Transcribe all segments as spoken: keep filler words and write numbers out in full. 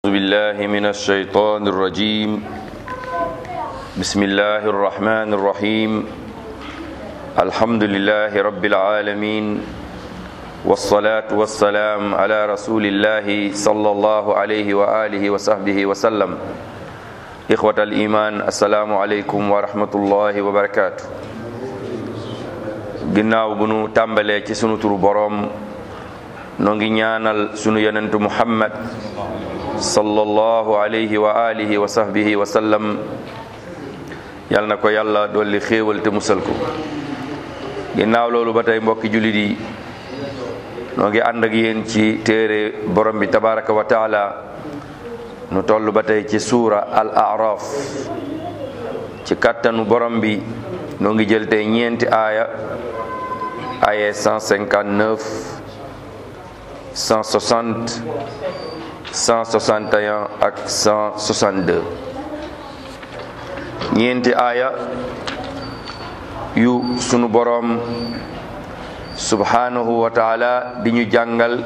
أعوذ بالله من الشيطان الرجيم بسم الله الرحمن الرحيم الحمد لله رب العالمين والصلاة والسلام على رسول الله صلى الله عليه وآله وصحبه وسلم إخوة الإيمان السلام عليكم ورحمة الله وبركاته ginnaaw bu nu tàmbalee ci sunu turu boroom noo ngi ñaanal sunu yonentu Muhammad sallallahu alayhi wa alihi wa sahbihi wa sallam yal na ko yàlla dolli xéewal te musal ko ginnaaw loolu ba tey mbokki jullit yi noo ngi ànd ak yéen ci téere borom bi tabaraka wa taala nu toll ba tey ci suura al araf ci kàttanu borom bi noo ngi jël tey ñeenti aaya aaya cent cinquante-neuf cent soixante cent soixante et un ak cent soixante-deux ñeenti aaya yu sunu boroom subhanahu wa taala di ñu jàngal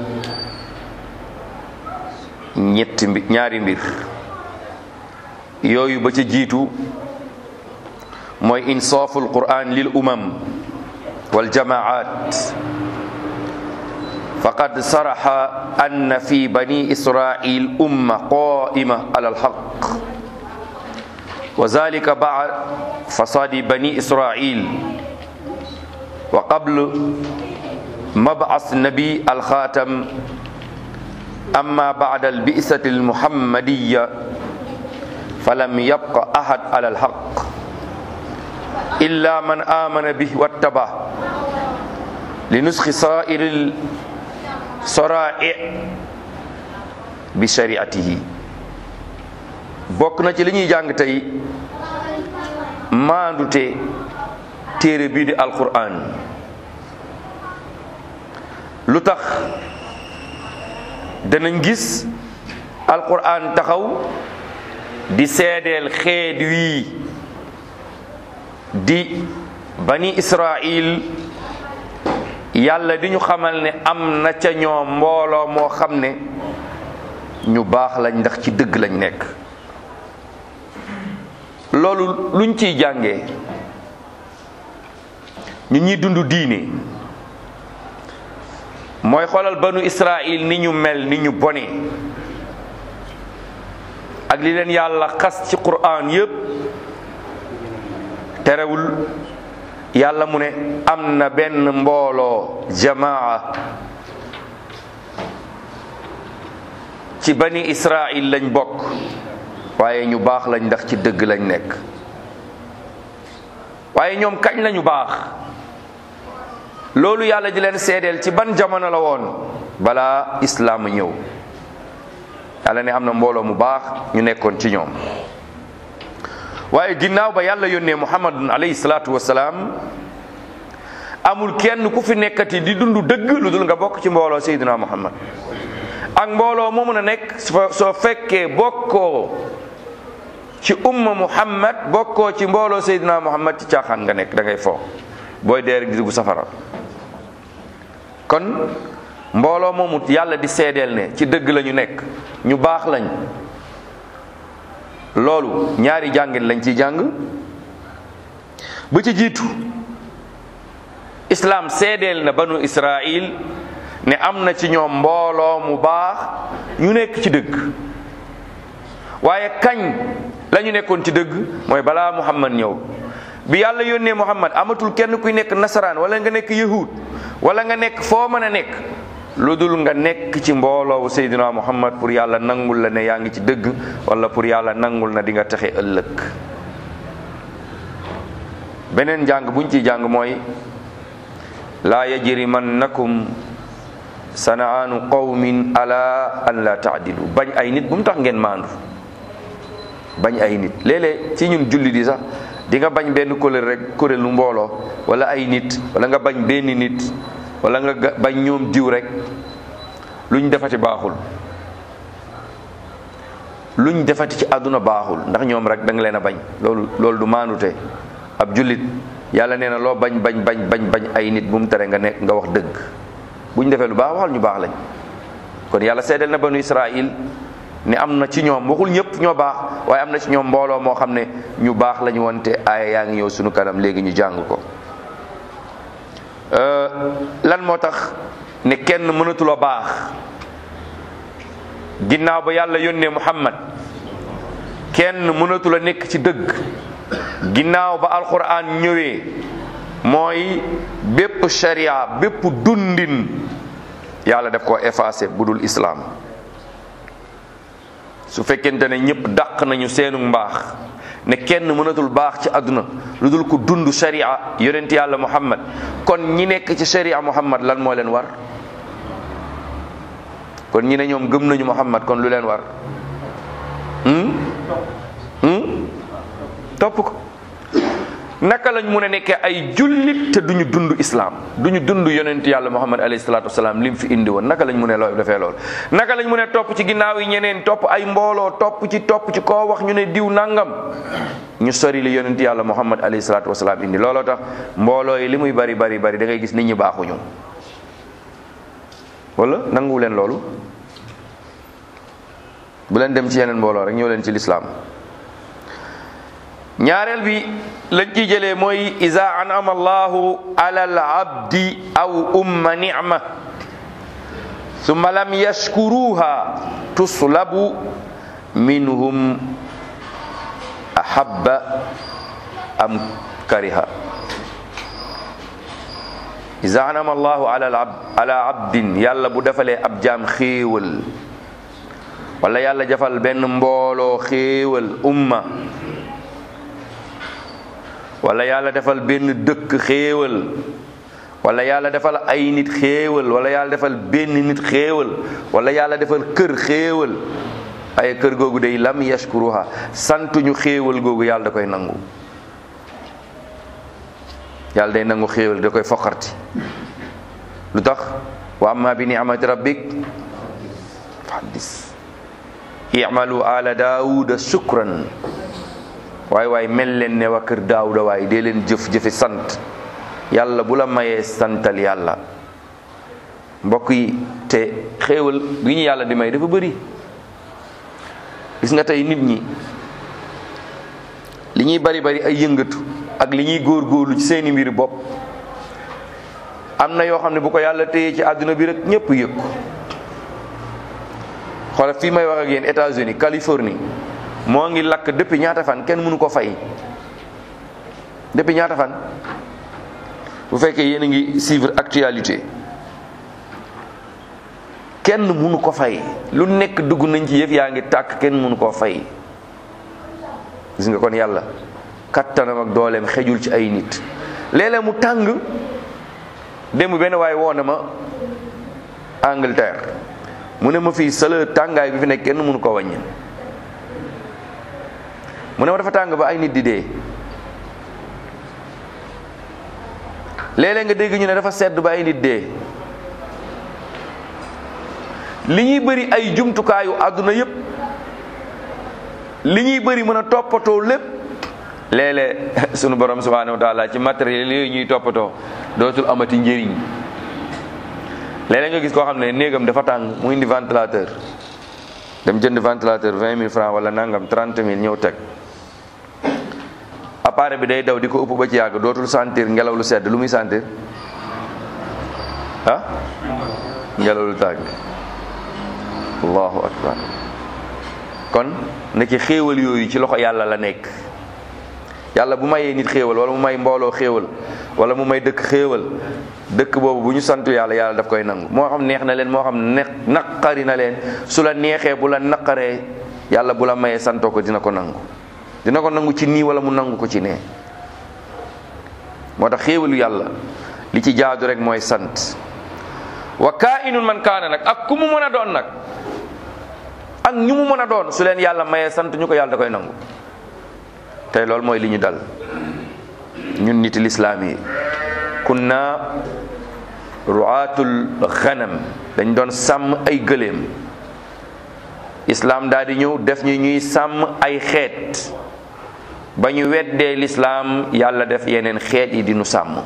ñetti mbir ñaari mbir yooyu ba ca jiitu mooy insaaful qur'an lil umam wal jamaat faqad saraxa anna fi bani israil umma qaima ala alhaq wa zalika ba'da fasadi bani israil wa qabl mab'as nabi alxatam amma ba'da albi'sati almuhammadiyya falam yabqa ahad ala alhaq illa man amana bihi wattaba li nuskhi sa'iril sorai bi shari'atihi bokk na ci li ñuy jàng tey maandute téere bii di alquran lu tax danañ gis alquran taxaw di seedeel xeet wii di bani israil yàlla di ñu xamal ne am na ca ñoom mbooloo moo xam ne ñu baax lañ ndax ci dëgg lañ nekk loolu luñ ciy jàngee ñu ñuy dund diine mooy xoolal banu israil ni ñu mel ni ñu bone ak li leen yàlla xas ci Qur'an yépp terewul yàlla mu ne am na benn mbooloo jamaa ci bani israil lañ bokk waaye ñu baax lañ ndax ci dëgg lañ nekk waaye ñoom kañ lañu baax loolu yàlla di leen seedeel ci ban jamono la woon balaa islaam ñëw yàlla ne am na mbooloo mu baax ñu nekkoon ci ñoom waaye ginnaaw ba yàlla yónnee muhammadun alayhi salaatu wasalaam amul kenn ku fi nekkati di dund dëgg lu dul nga bokk ci mbooloo seydina muhammad ak mbooloo moo mën a nekk soo fekkee bokkoo ci umma muhammad bokkoo ci mbooloo seydina muhammad ci caaxaan nga nekk da ngay fo booy dee rek di dugg safara kon mbooloo moomu yàlla di seedeel ne ci dëgg la ñu nekk ñu baax lañ loolu ñaari jàngin lañ ci jàng bu ci jiitu islaam seedeel na banu israil ne am na ci ñoom mbooloo mu baax ñu nekk ci dëgg waaye kañ la ñu nekkoon ci dëgg mooy balaa muhammad ñëw bi yàlla yónnee muhammad amatul kenn kuy nekk nasaraan wala nga nekk yahud wala nga nekk foo mën a nekk lu dul nga nekk ci mbooloowu Seydina Muhammad pour yàlla nangul la ne yaa ngi ci dëgg wala pour yàlla nangul na di nga texe ëllëg beneen jàng buñ ci jàng mooy laa yajrimannakum sanaanu qawmin ala an la taadilu bañ ay nit bu mu tax ngeen maandu bañ ay nit léeg-léeg ci ñun julli di sax di nga bañ benn kuréel rek kuréelu mbooloo wala ay nit wala nga bañ benn nit wala nga bañ ñoom diw rek luñ defati baaxul luñ defati ci àdduna baaxul ndax ñoom rek da nga leen a bañ loolu loolu du maanute ab jullit yàlla nee na loo bañ bañ bañ bañ bañ ay nit bu mu tere nga nekk nga wax dëgg bu ñu defee lu baax waxal ñu baax lañ kon yàlla seedeel na banu Israil ne am na ci ñoom, waxul ñëpp ñoo baax, waaye am na ci ñoom mbooloo moo xam ne ñu baax lañu woon. te aaya yaa ngi ñëw sunu kanam léegi ñu jàng ko. lan moo tax ne kenn mënatula baax ginnaaw ba yàlla yónnee Muhammad? kenn mënatula nekk ci dëgg ginnaaw ba alquran ñëwee. mooy bépp sharia, bépp dundin yàlla daf koo effacé bu dul islaam. su fekkente ne ñëpp dàq nañu seenu mbaax ne kenn mënatul baax ci àdduna lu dul ko dund sharia yonent yàlla Muhammad, kon ñi nekk ci sharia Muhammad lan moo leen war? kon ñi ne ñoom gëm nañu Muhammad, kon lu leen war? hmm? hmm? topp ko. naka lañ mun a nekkee ay jullit te duñu dund islam, duñu dund yonent yàlla Muhammad alayhi salaatu wasalaam lim fi indi woon? naka lañ mun a looy defee lool? naka lañ mun a topp ci ginnaaw yi ñeneen, topp ay mbooloo, topp ci topp ci koo wax ñu ne diw nangam, ñu sori li yonent yàlla Muhammad alayhi salaatu wasalaam indi? looloo tax mbooloo yi li muy bari bari bari da ngay gis nit ñi baaxuñu. wala nangu leen loolu? bu leen dem ci yeneen mbooloo rek ñëw leen ci lislaam. ñaareel bi lañ ciy jëlee mooy iza an'ama allahu ala al abdi aw umma ni'ma thumma lam yashkuruha tuslabu minhum ahabba am kariha. iza an'ama allahu ala al abd ala abdin, yàlla bu defalee ab jaam xéewal, wala yàlla jafal benn mbooloo xéewal, umma, wala yàlla defal benn dëkk xéewal, wala yàlla defal ay nit xéewal, wala yàlla defal benn nit xéewal, wala yàlla defal kër xéewal, ay kër googu day lam yashkuruha, santuñu xéewal googu yàlla da koy nangu. yàlla day nangu xéewal da koy foqarti. lu tax? wa amma bi ni'mati rabbik fahaddis i'malu ala daawuda shukran. waay waay mel leen ne waa kër daawuda waay dee leen jëf jëfi sant. yàlla bu la mayee santal yàlla. mbokk yi, te xéewal gi ñu yàlla di may dafa bëri. gis nga tey nit ñi li ñuy bari bari ay yëngatu ak li ñuy góorgóorlu ci seeni mbiri bopp, am na yoo xam ne bu ko yàlla téye ci àdduna bi rek ñëpp yëg ko. xoolal fii may wax ak yéen, États-Unis, Californie, moo ngi lakk depuis ñaata fan kenn mënu ko fay. depuis ñaata fan? bu fekkee yéen a ngi suivre actualité, kenn mënu ko fay. lu nekk dugg nañ ci yëf yaa ngi tàkk, kenn mënu koo fay. gis nga kon yàlla kattanam ak dooleem xejul ci ay nit. léeg-léeg mu tàng. démb benn waaye woo na ma Angleterre, mu ne ma fii sala tàngaay bi fi nekk kenn mënu ko wàññi. mu ne ma dafa tàng ba ay nit di dee. léeg-léeg nga dégg ñu ne dafa sedd ba ay nit dee. li ñuy bëri ay jumtukaayu àdduna yépp, li ñuy bëri mën a toppatoo lépp, léeg-léeg sunu borom subhanahu wa taala ci matériel yooyu ñuy toppatoo dootul amati njëriñ. léeg-léeg nga gis koo xam ne néegam dafa tàng, mu indi ventilateur, dem jënd ventilateur vingt mille francs wala nangam trente mille ñëw teg. appareil bi day daw di ko ëpp ba ci yàgg, dootul sentir ngelaw lu sedd. lu muy sentir? ah ngelaw lu tàng. allahu akbar. kon nekk xéewal yooyu ci loxo yàlla la nekk. yàlla bu mayee nit xéewal, wala mu may mbooloo xéewal, wala mu may dëkk xéewal, dëkk boobu bu ñu santu yàlla, yàlla daf koy nangu. moo xam neex na leen, moo xam ne naqari na leen. su la neexee, bu la naqaree, yàlla bu la mayee santoo ko, dina ko nangu. dina ko nangu ci nii, wala mu nangu ko ci nee. moo tax xéewalu yàlla li ci jaadu rek mooy sant. wa kaa'inun man kaana nag, ak ku mu mën a doon nag, ak ñu mu mën a doon, su leen yàlla mayee sant ñu ko, yàlla da koy nangu. tey loolu mooy li ñu dal ñun niti lislaam yi. kunna ru'aatul ghanam, dañ doon sàmm ay gëléem. islaam daal di ñëw def ñu ñuy sàmm ay xeet. ba ñu weddee lislaam, yàlla def yeneen xeet yi di nu sàmm.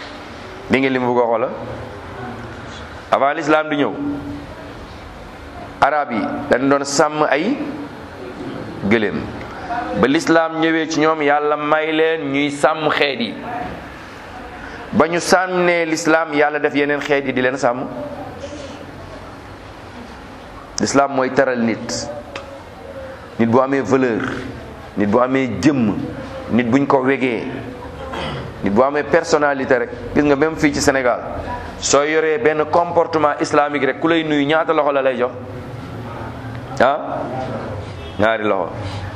bi ngeen li mu bëgg a xoola avant lislaam di ñëw, arab yi dañ doon sàmm ay gëléem ba lislaam ñëwee ci ñoom yàlla may leen ñuy sàmm xeet yi ba ñu sàmmee lislaam yàlla def yeneen xeet yi di leen sàmm. lislaam mooy teral nit nit bu amee valeur nit bu amee jëmm nit buñ ko wegee nit bu amee personnalité rek. gis nga même fii ci Sénégal soo yoree benn comportement islamique rek ku lay nuyu ñaata loxo la lay jox ah ñaari loxo.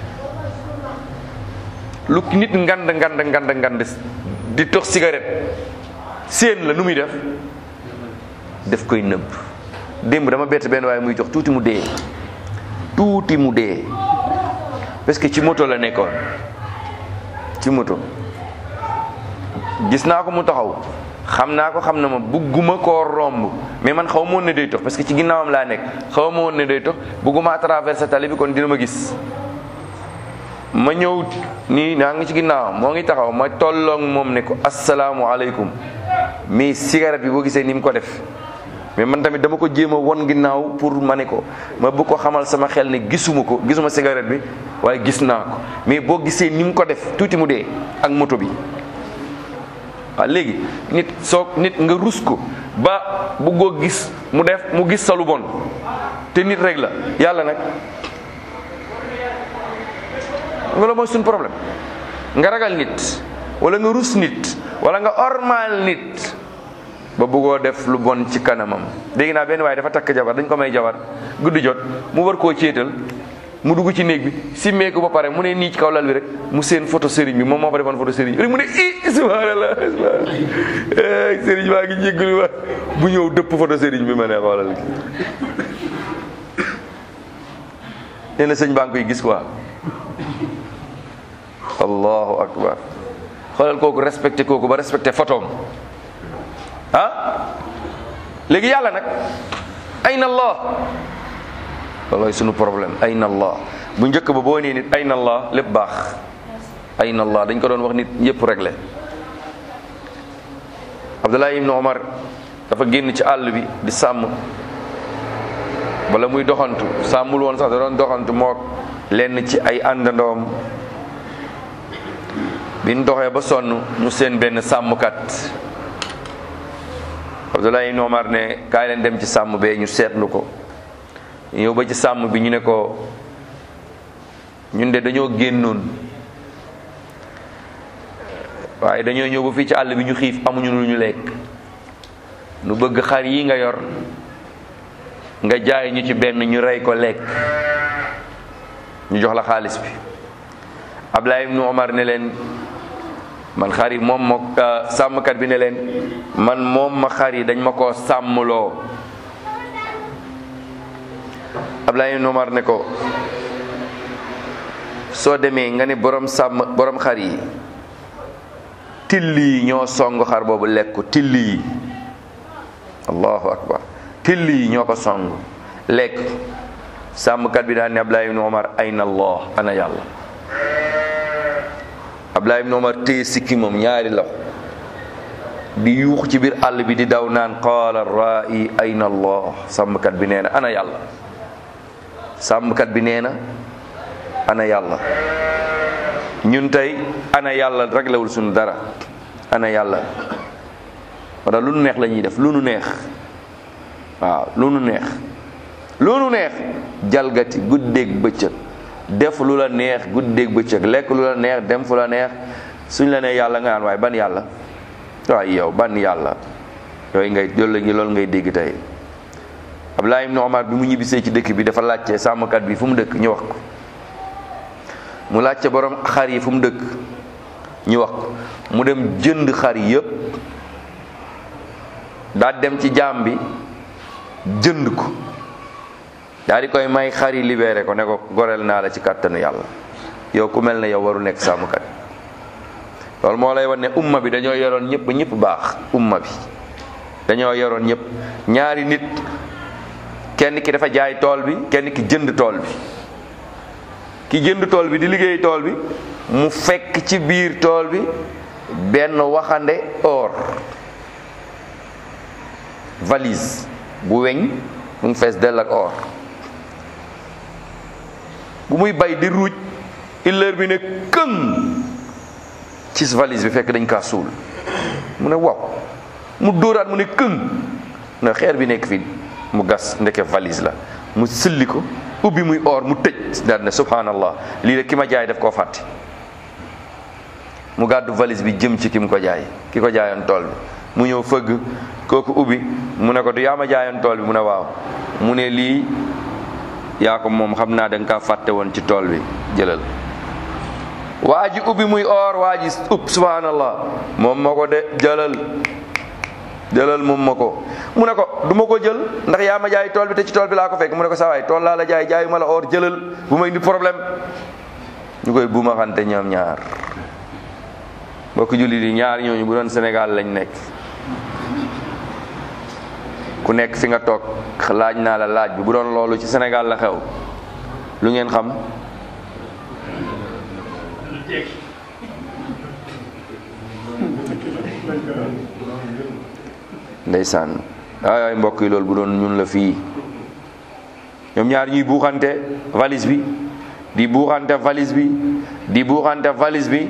lu nit ngand ngand ngand ngand di tox cigarette séen la nu muy def def koy nëbb. démb dama bett benn waaye muy jox tuuti mu dee tuuti mu dee parce que ci moto la nekkoon ci moto gis naa ko mu taxaw xam naa ko xam na ma bugguma koo romb mais man xaw ma woon ne day tox parce que ci ginnaawam laa nekk xaw ma woon ne day tox bugguma traverser tali bi kon dina ma gis ma ñëw nii naa ngi ci ginnaawam moo ngi taxaw ma tolloog moom ne ko asalaamualeykum mais cigarette bi boo gisee ni mu ko def mais man tamit dama ko jéem a won ginnaaw pour ma ne ko ma bëgg ko xamal sama xel ne gisuma ko gisuma cigarette bi waaye gis naa ko mais boo gisee ni mu ko def tuuti mu dee ak moto bi. waaw léegi nit soo nit nga rus ko ba bëggoo gis mu def mu gis sa lu bon te nit rek la yàlla nag loolu mooy suñu problème nga ragal nit wala nga rus nit wala nga ormal nit ba bëggoo def lu bon ci kanamam. dégg naa benn waaye dafa takk jabar dañ ko may jabar guddi jot mu war koo céetal mu dugg ci néeg bi simmee ko ba pare mu ne nii ci kaw lal bi rek mu seen photo sëriñ bi moom moo fa defoon photo sëriñ bi rek mu ne i subhanallah subhanallah sëriñ baa ngi jéggalu wa bu ñëw dëpp photo sëriñ bi ma ne xoolal nee na sëñ baa ngi koy gis quoi. allahu akbar xoolal kooku respecté kooku ba respecté photoom ah léegi yàlla nag ayna allah loolooy sunu problème ayna allah bu njëkk ba boo nee nit ayna allah lépp baax ayna allah dañ ko doon wax nit yëpp réglé. Abdullah ibn Omar dafa génn ci àll bi di sàmm wala muy doxantu sàmmul woon sax da doon doxantu mook lenn ci ay àndandoom bi ñu doxee ba sonn ñu seen benn sàmmkat. Abdullah ibn Omar ne kaay leen dem ci sàmm bee ñu seetlu ko ñëw ba ci sàmm bi ñu ne ko ñun de dañoo génnoon waaye dañoo ñëw ba fii ci àll bi ñu xiif amuñu lu ñu lekk nu bëgg xar yi nga yor nga jaay ñu ci benn ñu rey ko lekk ñu jox la xaalis bi. Abdullah ibn Omar ne leen man xar yi moom ma sàmmkat bi ne leen man moom ma xar yi dañ ma koo sàmmloo. Abdullah ibn Omar ne ko soo demee nga ne borom sàmm borom xar yi till yi ñoo song xar boobu lekk ko till yi allahu akbar till yi ñoo ko song lekk. sàmmkat bi daal ne Abdullah ibn Omar ayna allah ana yàlla. Abdullah ibn Omar téye sikki moom ñaari loxo di yuux ci biir àll bi di daw naan qaala ra'i ayna allah. sàmmkat bi nee na ana yàlla. sàmmkat bi nee na ana yàlla. ñun tey ana yàlla réglewul suñu dara ana yàlla wala lu nu neex la ñuy def lu nu neex waaw lu nu neex lu nu neex jalgati guddeeg bëccëg def lu la neex guddeeg bëccëg lekk lu la neex dem fu la neex suñ la nee yàlla nga naan waaye ban yàlla waaye yow ban yàlla yooyu ngay loolu la loolu ngay dégg tey. Abdullah ibn Omar bi mu ñibbisee ci dëkk bi dafa laajte sàmmkat bi fu mu dëkk ñu wax ko mu laajte borom xar yi fu mu dëkk ñu wax ko mu dem jënd xar yi yëpp daa dem ci jaam bi jënd ko daa di koy may xar yi libéré ko ne ko goreel naa la ci kàttanu yàlla yow ku mel ne yow waru nekk sàmmkat. loolu moo lay wan ne umma bi dañoo yoroon ñëpp ba ñëpp baax. umma bi dañoo yoroon ñëpp ñaari nit kenn ki dafa jaay tool bi kenn ki jënd tool bi ki jënd tool bi di liggéey tool bi mu fekk ci biir tool bi benn waxande or valise bu weñ mu ngi fees dell ak or bu muy bay di ruuj illeer bi ne këng ci valise bi fekk dañ kaa suul mu ne waaw mu dóoraat mu ne këng na xeer bi nekk fii mu gas ndeke valise la mu sëlli ko ubbi muy or mu tëj daal ne subhanallah lii de ki ma jaay daf koo fàtte mu gàddu valise bi jëm ci ki mu ko jaay ki ko jaayoon tool bi mu ñëw fëgg kooku ubbi mu ne ko du yaa ma jaayoon tool bi mu ne waaw mu ne lii yaa ko moom xam naa da nga kaa fàtte woon ci tool bi jëlal waa ji ubbi muy or waa ji ub subhanallah moom ma ko de jëlal jëlal moom ma ko mu ne ko du ma ko jël ndax yaa ma jaay tool bi te ci tool bi laa ko fekk mu ne ko sawaay tool laa la jaay jaayu ma la or jëlal bu ma indi problème ñu koy buuma xante ñoom ñaar mbokk jullit yi ñaar ñooñu bu doon Sénégal lañ nekk ku nekk fi nga toog laaj naa la laaj bi bu doon loolu ci Sénégal la xew lu ngeen xam ndeysaan ay ay mbokk yi loolu bu doon ñun la fii ñoom ñaar ñuy buuxante valise bi di buuxante valise bi di buuxante valise bi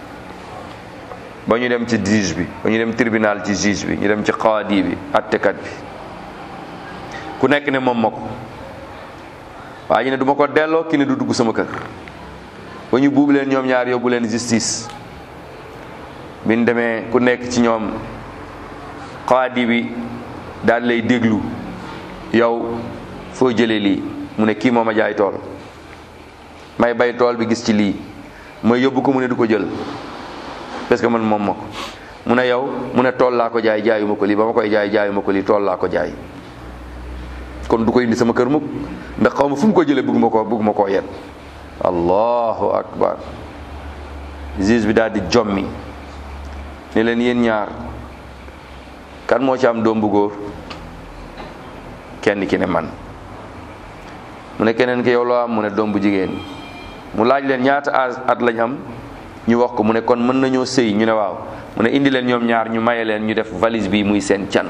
ba ñu dem ci juge bi ba ñu dem tribunal ci juge bi ñu dem ci qaadi bi attekat bi ku nekk ne moom ma ko waa ñu ne du ma ko delloo ki ne du dugg sama kër ba ñu buubu leen ñoom ñaar yóbbu leen justice bi ñu demee ku nekk ci ñoom qaadi bi daal lay déglu yow foo jëlee lii mu ne kii moo ma jaay tool may bay tool bi gis ci lii may yóbbu ko mu ne du ko jël parce que man moom ma ko mu ne yow mu ne tool laa ko jaay jaayu ma ko lii ba ma koy jaay jaayu ma ko lii tool laa ko jaay kon du ko indi sama kër mukk ndax xaw ma fu mu ko jëlee bëgg ma koo bëgg ma koo yet allahu akbar juge bi daal di jommi ne leen yéen ñaar kan moo ci am doom bu góor kenn ki ne man mu ne keneen ki yow loo am mu ne doom bu jigéen mu laaj leen ñaata at lañ am ñu wax ko mu ne kon mën nañoo sëy ñu ne waaw mu ne indi leen ñoom ñaar ñu maye leen ñu def valise bi muy seen can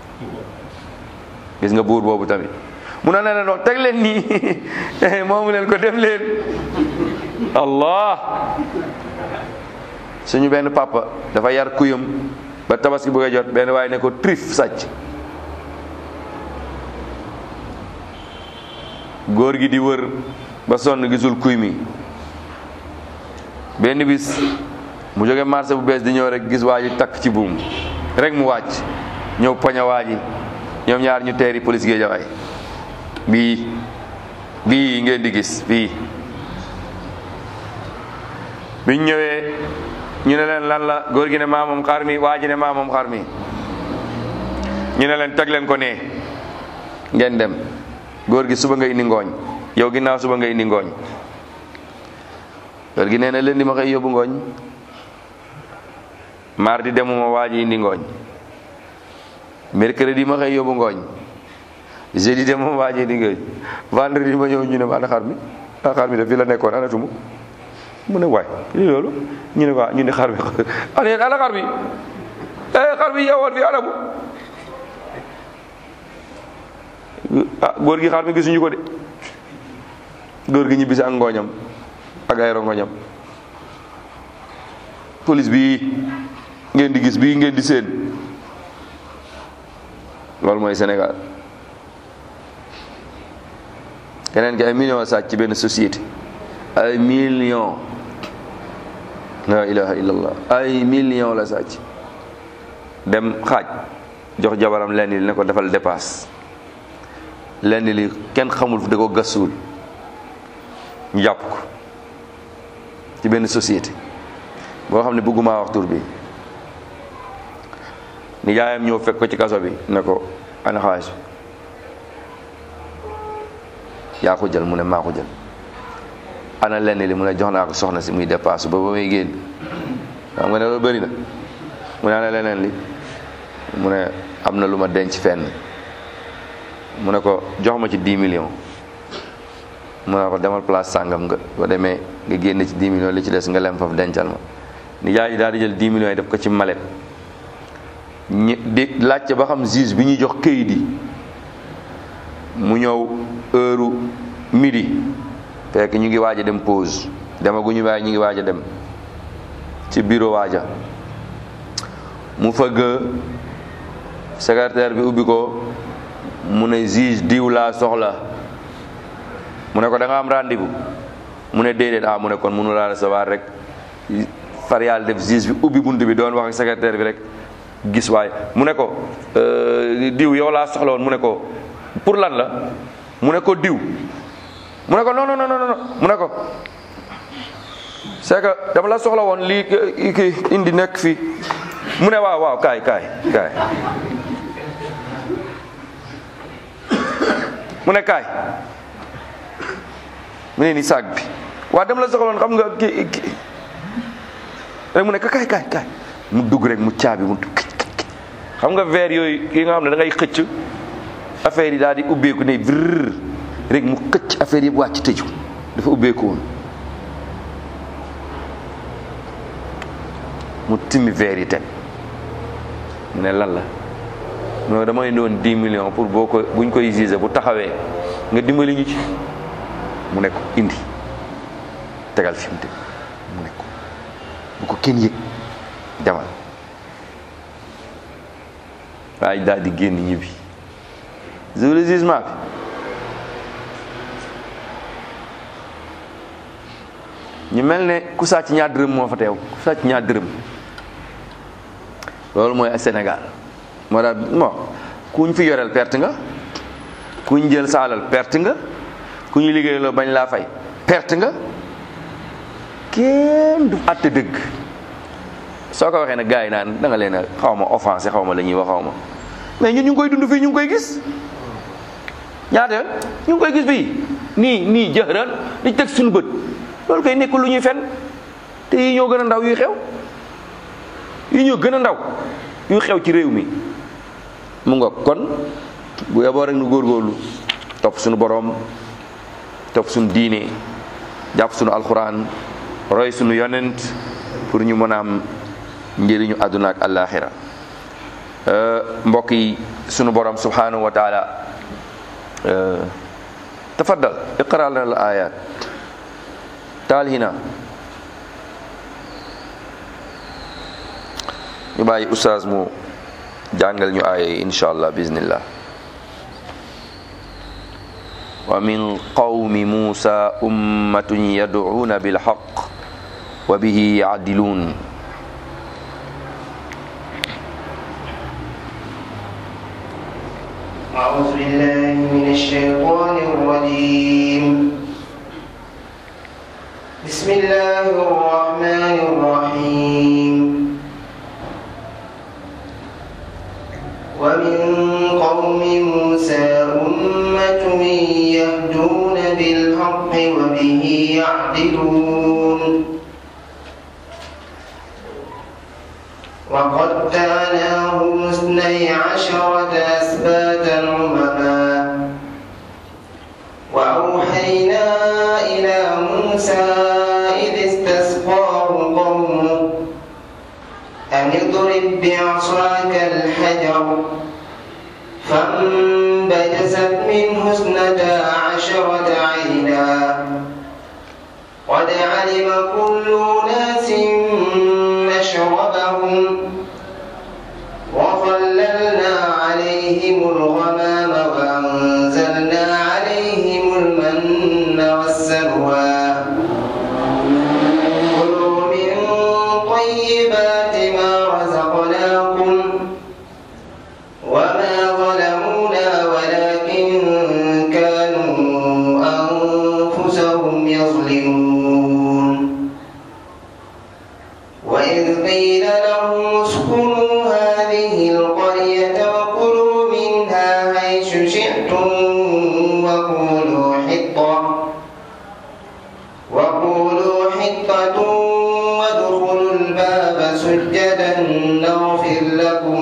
gis nga buur boobu tamit mu ne leen wax teg leen nii moomu leen ko dem leen allah suñu benn papa dafa yar kuyam ba tabaski bëgg a jot benn waaye ne ko trif sàcc góor gi di wër ba sonn gisul kuy mi benn bis mu jóge marché bu bees di ñëw rek gis waa ji takk ci buum rek mu wàcc ñëw poña waa ji ñoom ñaar ñu teeri police Guédiawaye bii bii ngeen di gis bii biñ ñëwee ñu ne leen lan la góor gi ne maa moom xar mi waa ji ne maa moom xar mi ñu ne leen teg leen ko nee ngeen dem góor gi suba nga indi ngooñ yow ginnaaw suba nga indi ngooñ góor gi nee na leen di ma koy yóbbu ngooñ mardi demuma waa ji indi ngooñ mercredi ma koy yóbbu ngooñ jeudi demuma waa ji indi ngooñ vendredi ma ñëw ñu ne ma ana xar mi ana xar mi de fii la nekkoon ana tumu mu ne waay lii loolu ñu ne waa ñu ne xar mi ana ana xar mi eh xar mi yeewoon fi anamu ah góor gi xar mi gisuñu ko de góor gi ñibbisi ak ngooñam ak ay rongoñam police bi ngeen di gis bii ngeen di seen loolu mooy Sénégal keneen ki ay millions sàcc ci benn société ay millions la ilaha illallah ay millions la sàcc dem xaaj jox jabaram lenn li ne ko defal dépasse lenn li kenn xamul fu da ko gasuul ñu jàpp ko ci benn société boo xam ne bëgguma wax tur bi ni yaayam ñëw fekk ko ci kaso bi ne ko ana xaalis bi yaa ko jël mu ne maa ko jël ana lenn li mu ne jox naa ko soxna si muy dépasse ba ba may génn xam nga ne loolu bëri na mu ne ana leneen li mu ne am na lu ma denc fenn mu ne ko jox ma ci dix millions mu ne ko demal place sàngam nga boo demee nga génne ci dix millions li ci des nga lem foofu dencal ma ni yaay daal di jël dix millions yi def ko ci malet ñi di laajte ba xam juge bi ñuy jox këyit yi mu ñëw heure midi fekk ñu ngi waaj a dem pause demaguñu waaye ñu ngi waaj a dem ci bureau waaja mu fëgg secrétaire bi ubbi ko mu ne juge diw laa soxla mu ne ko da nga am rendez-vous mu ne déedéet ah mu ne kon mënu laa recevoir rek far yàlla def juge bi ubbi bunt bi doon wax ak secrétaire bi rek gis waay mu ne ko diw yow laa soxla woon mu ne ko pour lan la mu ne ko diw mu ne ko non non non non mu ne ko c'est que dama la soxla woon lii kii indi nekk fii mu ne waaw waaw kaay kaay kaay mu ne kaay mu ne ni saag bi waaw dama la soxla woon xam nga kii kii rek mu ne kaay kaay kaay mu dugg rek mu caabi mu xam nga verre yooyu yi nga xam ne da ngay xëcc affaire yi daal di ubbeeku ne vrr rek mu xëcc affaire yëpp wàcc tëju dafa ubbeeku woon mu timmi verre yi teg mu ne lan la non damay doon dix millions pour boo ko buñ koy gisé bu taxawee nga dimbali ñu ci mu ne ko indi tegal fi mu teg mu ne ko bu ko kenn yëg demal waaye daal di génn ñibbi jour de jugement bi ñu mel ne ku sàcc ñaar dërëm moo fa teew ku sàcc ñaar dërëm loolu mooy Sénégal moo daal bon kuñ fi yoreel perte nga kuñ jël saalal perte nga ku ñu liggéeyaloo bañ laa fay perte nga kenn du àtte dëgg soo ko waxee nag gars yi naan da nga leen a xaw ma offensé xaw ma la ñuy wax xaw ma mais ñun ñu ngi koy dund fii ñu ngi koy gis ñaata yoon ñu ngi koy gis fii nii nii jëxëran di teg suñu bët loolu koy nekk lu ñuy fen te yi ñoo gën a ndaw yuy xew yi ñoo gën a ndaw yuy xew ci réew mi mu ngoog kon bu yeboo rek nu góorgóorlu topp suñu boroom topp suñu diine jàpp suñu alxuraan roy suñu yonent pour ñu mën a am njëriñu àdduna ak àllaaxira mbokk yi sunu borom subhanahu wa taala tafaddal iqra lana al ayat taal hina ñu bàyyi ustaas mu jàngal ñu aaya yi insha allah bismillah wa min qawmi musa ummatun yad'una bil haqq wa bihi ya'dilun أعوذ بالله من الشيطان الرجيم بسم الله الرحمن الرحيم ومن قوم موسى أمة يهدون بالحق وبه يعدلون وقطعناهم اثني عشرة أسباطا أمما وأوحينا إلى موسى إذ استسقاه قومه أن اضرب بعصاك الحجر فانبجست منه اثنتا عشرة عينا قد علم كل أناس مشربهم وظللنا عليهم الغمام وأنزلنا عليهم المن والسلوى كلوا من طيبات ما رزقناكم وما ظلمونا ولكن كانوا أنفسهم يظلمون وإذ قيل لهم اسكنوا هذه القرية وكلوا منها حيث شئتم وقولوا حطة وقولوا حطة وادخلوا الباب سجدا نغفر لكم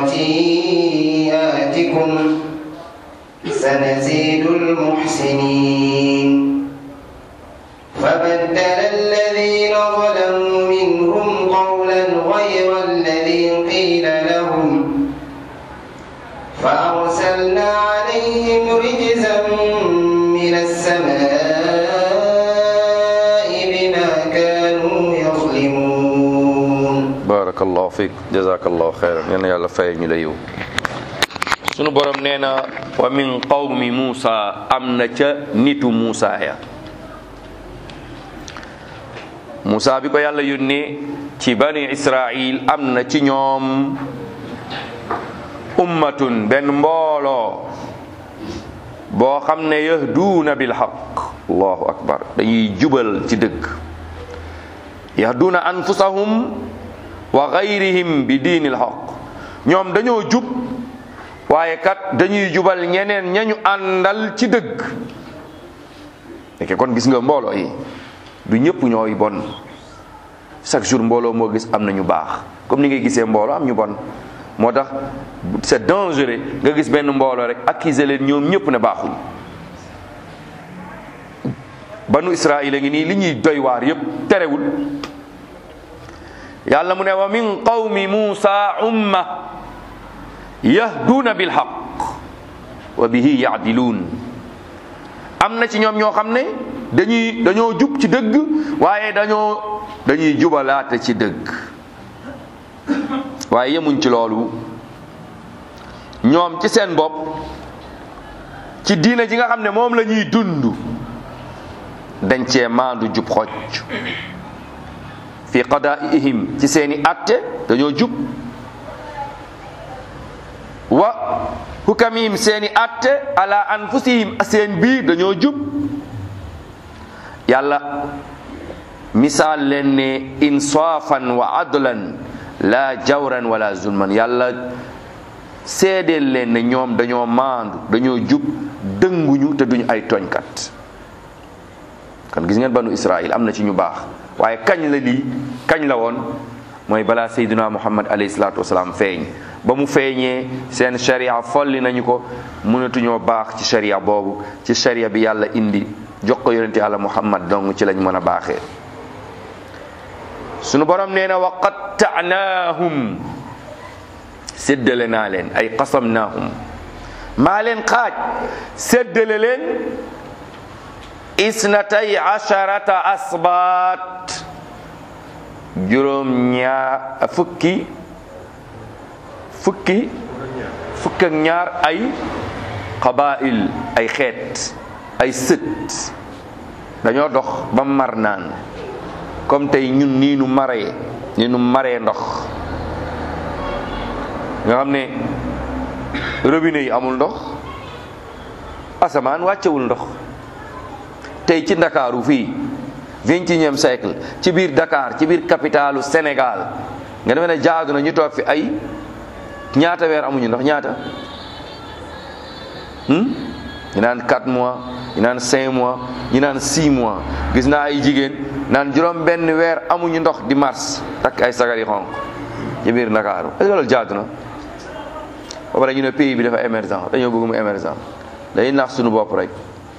خطيئاتكم سنزيد المحسنين فبدل الذين ظلموا منهم قولا غير الذي قيل لهم فأرسلنا عليهم رجزا من السماء fiik jazakallahu xayran yal na yàlla fay ñu la yiw sunu borom nee na wa min qawmi Muusa am na ca nitu Muusa ya Muusa bi ko yàlla yónnee ci bani Israil am na ci ñoom ummatun benn mbooloo boo xam ne yahduuna bil haqq allahu akbar dañuy jubal ci dëgg yahduuna anfusahum wa gayrihim bi diinil haqq ñoom dañoo jub waaye kat dañuy jubal ñeneen ñañu àndal ci dëgg léegi kon gis nga mbooloo yi du ñëpp ñooy bon chaque jour mbooloo moo gis am na ñu baax comme ni ngay gisee mbooloo am ñu bon moo tax c'est dangereux nga gis benn mbooloo rek accuser leen ñoom ñëpp ne baaxuñ banu Israël a ngi nii li ñuy doy waar yëpp terewul yàlla mu ne wa min qawmi Muusa umma yahduuna bil haqq wa bihi yaadiluun am na ci ñoom ñoo xam ne dañuy dañoo jub ci dëgg waaye dañoo dañuy jubalaate ci dëgg waaye yemuñ ci loolu ñoom ci seen bopp ci diina ji nga xam ne moom la ñuy dund dañ cee maandu jub xocc fi qadaa'ihim ci seeni atte dañoo jub wa hukamihim seeni atte ala anfusihim seen biir dañoo jub yàlla misaal leen ne insaafan wa adlan la jawran wala zulman yàlla seedeel leen ne ñoom dañoo maandu dañoo jub dënguñu te duñu ay tooñkat kon gis ngeen banu Israël am na ci ñu baax waaye kañ la lii kañ la woon mooy balaa sayyidina Muhammad alayhi salaatu wasalaam feeñ ba mu feeñee seen sharia folli nañu ko mënatuñoo baax ci sharia boobu ci sharia bi yàlla indi jox ko yonente yàlla Muhammad donc ci lañ mën a baaxee sunu borom nee na wa qatta'naahum séddale naa leen ay qasamnaahum maa leen xaaj séddale leen isnatay asharata asbaat juróom ñaar fukki fukki fukk ak ñaar ay qabaa'il ay xeet ay sët dañoo dox ba mar naan comme tey ñun nii nu maree nii nu maree ndox nga xam ne robinet yi amul ndox asamaan wàccewul ndox tey ci Ndakaaru fii vingt et unième siècle ci biir Dakar ci biir capitalu Sénégal nga demee ne jaadu na ñu toog fi ay ñaata weer amuñu ndox ñaata ñu naan quatre mois ñu naan cinq mois ñu naan six mois gis naa ay jigéen naan juróom benn weer amuñu ndox di mars takk ay sagar yi xonq ci biir Ndakaaru est-ce que loolu jaadu na ba pare ñu ne pays bi dafa émergent dañoo bëgg mu émergent dañuy nax suñu bopp rek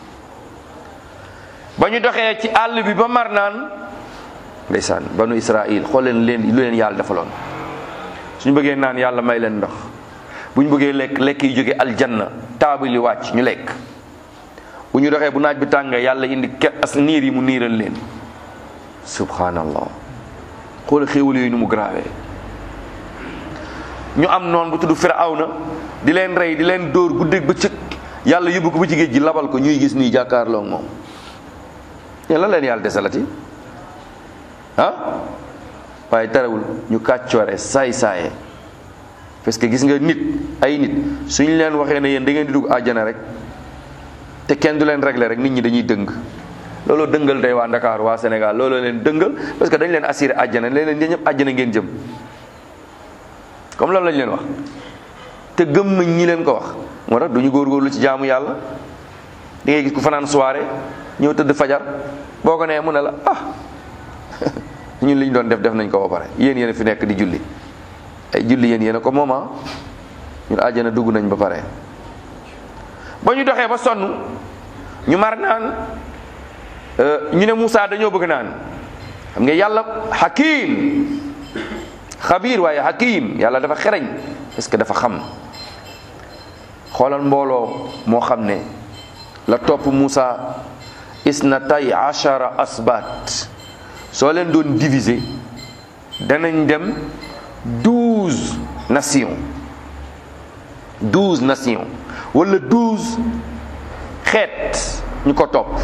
ba ñu doxee ci àll bi ba mar naan ndeysaan banu Israël xool leen leen lu leen yàlla defaloon suñu bëggee naan yàlla may leen ndox bu ñu bëggee lekk lekk yi jóge aljanna taabal yi wàcc ñu lekk bu ñu doxee bu naaj bi tàngee yàlla indi ke as niir yi mu niiral leen subhanallah xool xéewal yooyu nu mu grave ñu am noon bu tudd Firawna di leen rey di leen dóor guddeeg bëccëg yàlla yóbbu ko ba ci géej gi labal ko ñuy gis nii jàkkaarloo moom ñe lan leen yàlla desalati ah waaye terewul ñu kàccoore saay saaye parce que gis nga nit ay nit suñu leen waxee ne yéen da ngeen di dugg àjjana rek te kenn du leen régler rek nit ñi dañuy dëng looloo dëngal tey waa Dakar waa Sénégal looloo leen dëngal parce que dañ leen assuré àjjana leen leen ñëpp àjjana ngeen jëm comme loolu lañ leen wax te gëm nañ ñi leen ko wax moo tax duñu góorgóorlu ci jaamu yàlla da ngay gis ku fanaan soirée ñëw tëdd fajar boo ko nee mu ne la ah ñun li ñu doon def def nañ ko ba pare yéen yéen fi nekk di julli ay julli yéen yéen a ko mooma ñun àjjana dugg nañ ba pare ba ñu doxee ba sonn ñu mar naan ñu ne Moussa dañoo bëgg naan xam nga yàlla hakim xabiir waaye hakim yàlla dafa xereñ parce que dafa xam xoolal mbooloo moo xam ne la topp Moussa isnatay ashara asbat soo leen doon diviser danañ dem douze nations douze nations wala douze xeet ñu ko topp.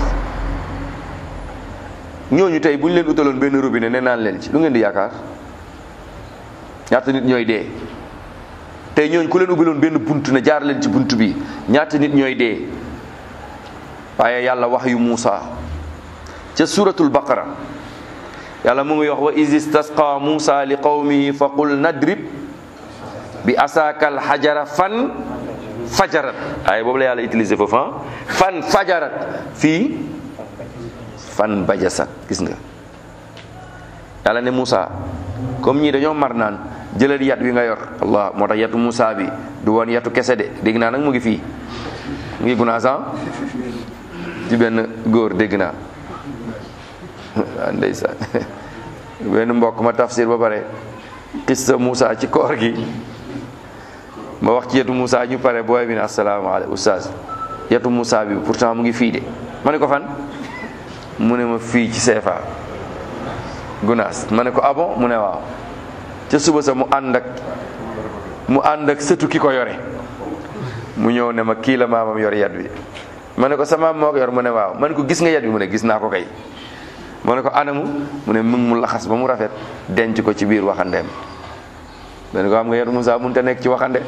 ñooñu tey bu ñu leen utaloon benn robinet ne naan leen ci lu ngeen di yaakaar ñaata nit ñooy dee. tey ñooñu ku leen ubbiloon benn bunt ne jaar leen ci bunt bi ñaata nit ñooy dee. waaye yàlla wax yu Muusa ca suratul baqara yàlla mu ngi wax wa iz istasqa Muusa li qawmihi fa qul nadrib bi asaaka al xajara fan fajarat waaye boobu la yàlla utilisé foofu fan fajarat fii fan bajasat. gis nga yàlla ne Muusa comme ñii dañoo mar naan jëlal yat wi nga yor allah moo tax yatu Muusa bi du woon yatu kese de dégg naa nag mu ngi fii mu ngi gunaasan ci benn góor dégg naa ndeysaan benn mbokk ma tafsir ba pare xissa Muusa ci koor gi ma wax ci yetu Muusa ñu pare booy bi ne asalaamaaleykum oustaz yetu Muusa bi pourtant mu ngi fii de ma ne ko fan mu ne ma fii ci seefa gunaas ma ne ko ah bon mu ne waaw ca suba sa mu ànd ak mu ànd ak sëtu ki ko yore mu ñëw ne ma kii la maamam yor yat bi ma ne ko sa maam moo ko yor mu ne waaw ma ne ko gis nga yat bi mu ne gis naa ko kay ma ne ko anamu mu ne mu ngi mu laxas ba mu rafet denc ko ci biir waxandeem ma ne ko xam nga yatu Muusa mënut a nekk ci waxande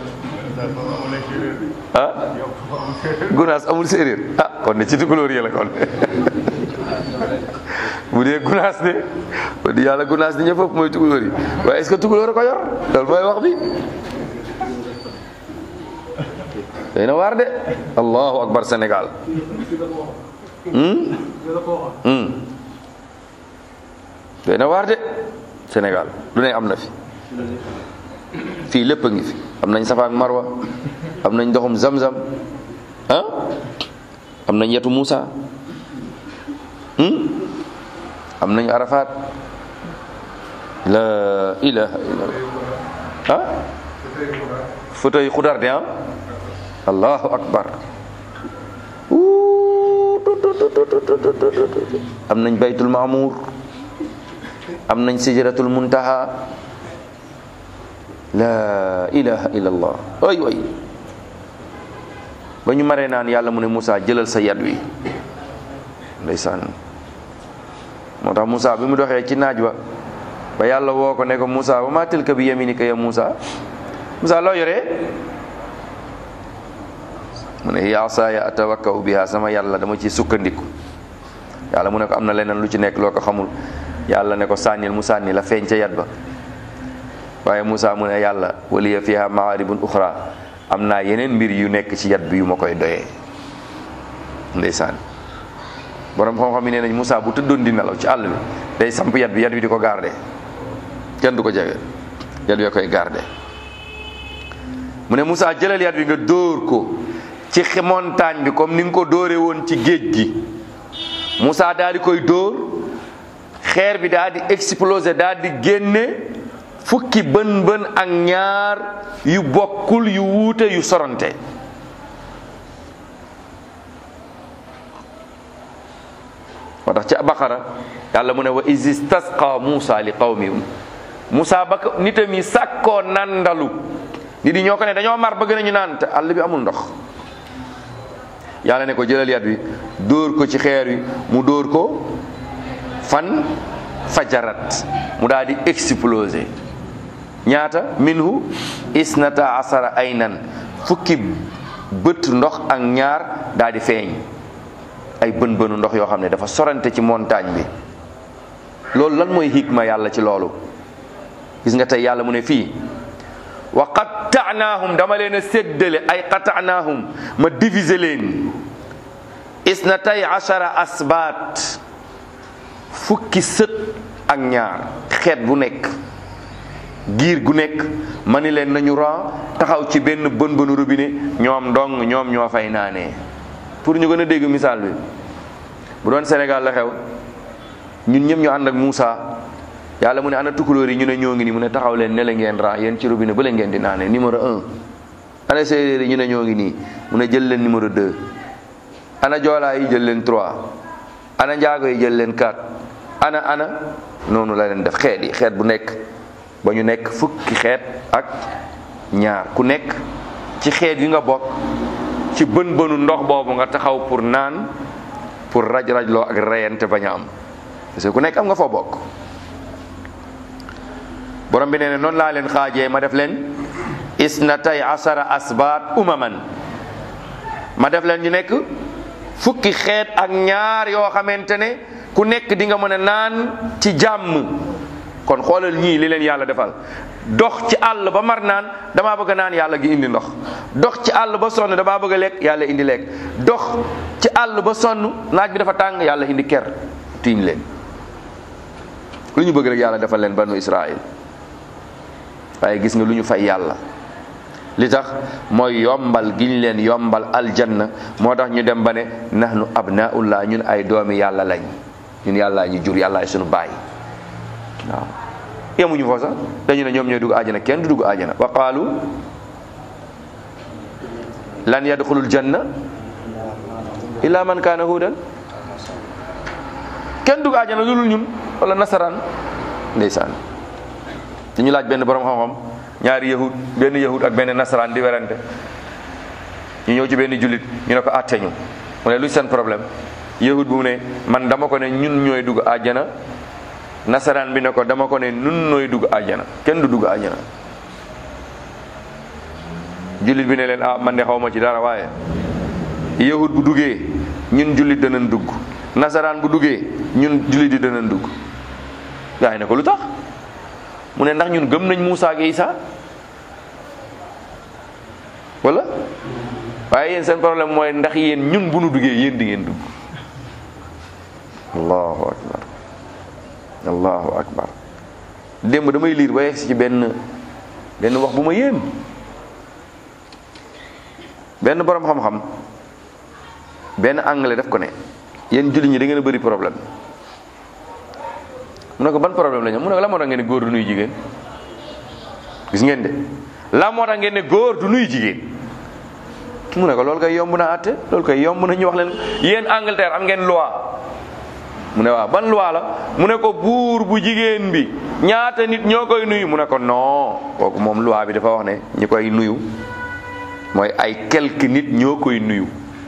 ah gunaas amul séeréer ah kon ne ci tukulóor yi la kon bu dee gunaas de ba di yàlla gunaas di ñëpp foofu mooy tukulóor yi waaye est-ce que tukulóor a ko yor loolu mooy wax bi day na waar de allahu akbar Sénégal day na waar de Sénégal lu ne am na fi fii lépp a ngi fi am nañ Safa ak Marwa am nañ ndoxum Zamzam ah am nañ yetu Muusa am nañ Arafat la ilaha illallah ah fauteuil xudar de ah allahu akbar am nañ baytul maamur am nañ sijratul muntaha la ilaha illallah ay way ba ñu maree naan yàlla mu ne Muusa jëlal sa yat wi ndeysaan moo tax Muusa bi mu doxee ci naaj wa ba yàlla woo ko ne ko Muusa wa ma tilka bi yaminika ya Muusa Muusa loo yoree mu ne hiya asaaya atawakkau biha sama yàlla dama ci sukkandiku yàlla mu ne ko am na leneen lu ci nekk loo ko xamul yàlla ne ko sànnil mu sànni la feeñ ca yat ba waaye Muusa mu ne yàlla waliya fiha maaribun uxra am naa yeneen mbir yu nekk ci yat bi yu ma koy doyee ndeysaan borom xam-xam yi nee nañ Muusa bu tëddoon di nelaw ci àll bi day samp yat bi yat bi di ko garde kenn du ko jege yat bi koy garde mu ne Muusa jëlal yat bi nga dóor ko ci montagne bi comme ni nga ko dóore woon ci géej gi Muusa daal di koy dóor xeer bi daal di exploser daal di génne fukki bën bën ak ñaar yu bokkul yu wuute yu sorante moo tax ca Baqara yàlla mu ne wa iz istasqa Muusa li qawmi Muusa ba ko nitam yi sàkkoo nandalu nit yi ñoo ko ne dañoo mar bëgg nañu naan te àll bi amul ndox yàlla ne ko jëlal yat bi dóor ko ci xeer wi mu dóor ko fan fajarat mu daal di exploser ñaata minhu isnata asara aynan fukki bët ndox ak ñaar daal di feeñ ay bën bënu ndox yoo xam ne dafa sorante ci montagne bi loolu lan mooy hikma yàlla ci loolu gis nga tey yàlla mu ne fii wa qatta'naahum dama leen a séddale ay qatta'naahum ma diviser leen isnatay ashara asbaat fukki sët ak ñaar xeet bu nekk giir gu nekk ma ni leen nañu ran taxaw ci benn bën bënu robinet ñoom dong ñoom ñoo fay naanee pour ñu gën a dégg misaal bi bu doon Sénégal la xew ñun ñëpp ñu ànd ak Muusa yàlla mu ne ana tukulóor yi ñu ne ñoo ngi nii mu ne taxaw leen ne la ngeen ran yéen ci robinet ba la ngeen di naanee numéro un ana séeréer yi ñu ne ñoo ngi nii mu ne jël leen numéro deux ana joolaa yi jël leen trois ana njaago yi jël leen quatre ana ana noonu la leen def xeet yi xeet bu nekk ba ñu nekk fukki xeet ak ñaar ku nekk ci xeet yi nga bokk ci bën bënu ndox boobu nga taxaw pour naan pour raj-rajloo ak reyante bañ a am parce que ku nekk am nga foo bokk. borom bi nee ne noonu laa leen xaajee ma def leen isnatay asara asbaat umaman ma def leen ñu nekk fukki xeet ak ñaar yoo xamante ne ku nekk di nga mën a naan ci jàmm. kon xoolal ñii li leen yàlla defal dox ci àll ba mar naan damaa bëgg a naan yàlla gi indi ndox, dox ci àll ba sonn damaa bëgg a lekk yàlla indi lekk, dox ci àll ba sonn naaj bi dafa tàng yàlla indi ker tiiñ leen. lu ñu bëgg rek yàlla defal leen banu Israël. waaye gis nga lu ñu fay yàlla li tax mooy yombal gi ñu leen yombal aljanna moo tax ñu dem ba ne nahnu abnaullah ñun ay doomi yàlla lañ, ñun yàllaa ñu jur yàllaay sunu baay. waaw yemuñu foofu sax dañu ne ñoom ñooy dugg àjjana kenn du dugg àjjana. wa qaalu lan yadxulul janna illa man kaana hudan, kenn dugg àjjana lu dul ñun wala nasaraan. ndeysaan dañu laaj benn borom xam-xam ñaari yahud benn yahud ak benn nasaraan di werante ñu ñëw ci benn jullit ñu ne ko àtte ñu mu ne luy seen problème. yahud bu mu ne man dama ko ne ñun ñooy dugg àjjana, nasaraan bi ne ko dama ko ne nun nooy dugg àjjana, kenn du dugg àjjana. jullit bi ne leen ah man de xaw ma ci dara waaye yahud bu duggee ñun jullit danañ dugg, nasaraan bu duggee ñun jullit di danañ dugg. gaa yi ne ko lu tax mu ne ndax ñun gëm nañ Muusa ak Isa wala waaye yéen seen problème mooy ndax yéen ñun bu nu duggee yéen di ngeen dugg. allahu akbar allahu akbar démb damay liir ba yegsi ci benn benn wax bu ma yéem. benn borom xam-xam benn anglais daf ko ne yéen jullit ñi da ngeen a bëri problème. mu ne ko ban problème la ñu mu ne ko la moo tax ngeen ne góor du nuy jigéen. gis ngeen de la moo tax ngeen ne góor du nuy jigéen. mu ne ko loolu koy yomb na àtte loolu koy yomb na ñu wax leen yéen Angleterre am ngeen loi. mu ne waaw ban loi la mu ne ko buur bu jigéen bi ñaata nit ñoo koy nuyu mu ne ko non kooku moom loi bi dafa wax ne ñi koy nuyu mooy ay quelques nit ñoo koy nuyu.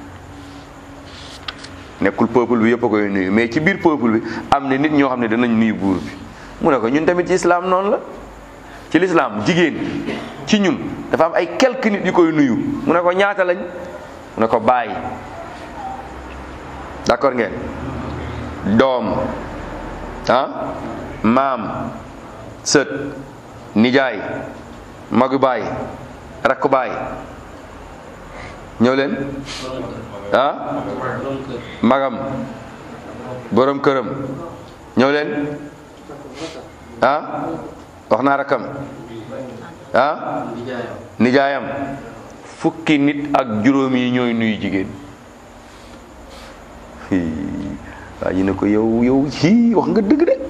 nekkul peuple bi yëpp a koy nuyu mais ci biir peuple bi am na nit ñoo xam ne danañ nuyu buur bi. mu ne ko ñun tamit ci islam noonu la ci l'islam jigéen ci ñun dafa am ay quelques nit yu koy nuyu. mu ne ko ñaata lañ mu ne ko baay d'accord ngeen doom ah maam sët nijaay magu baay rakku baay ñëw leen ah magam borom këram ñëw leen ah wax naa rakkam ah nijaayam fukki nit ak juróom yi ñooy nuyu jigéen. waa ji ne ko yow yow ci wax nga dëgg de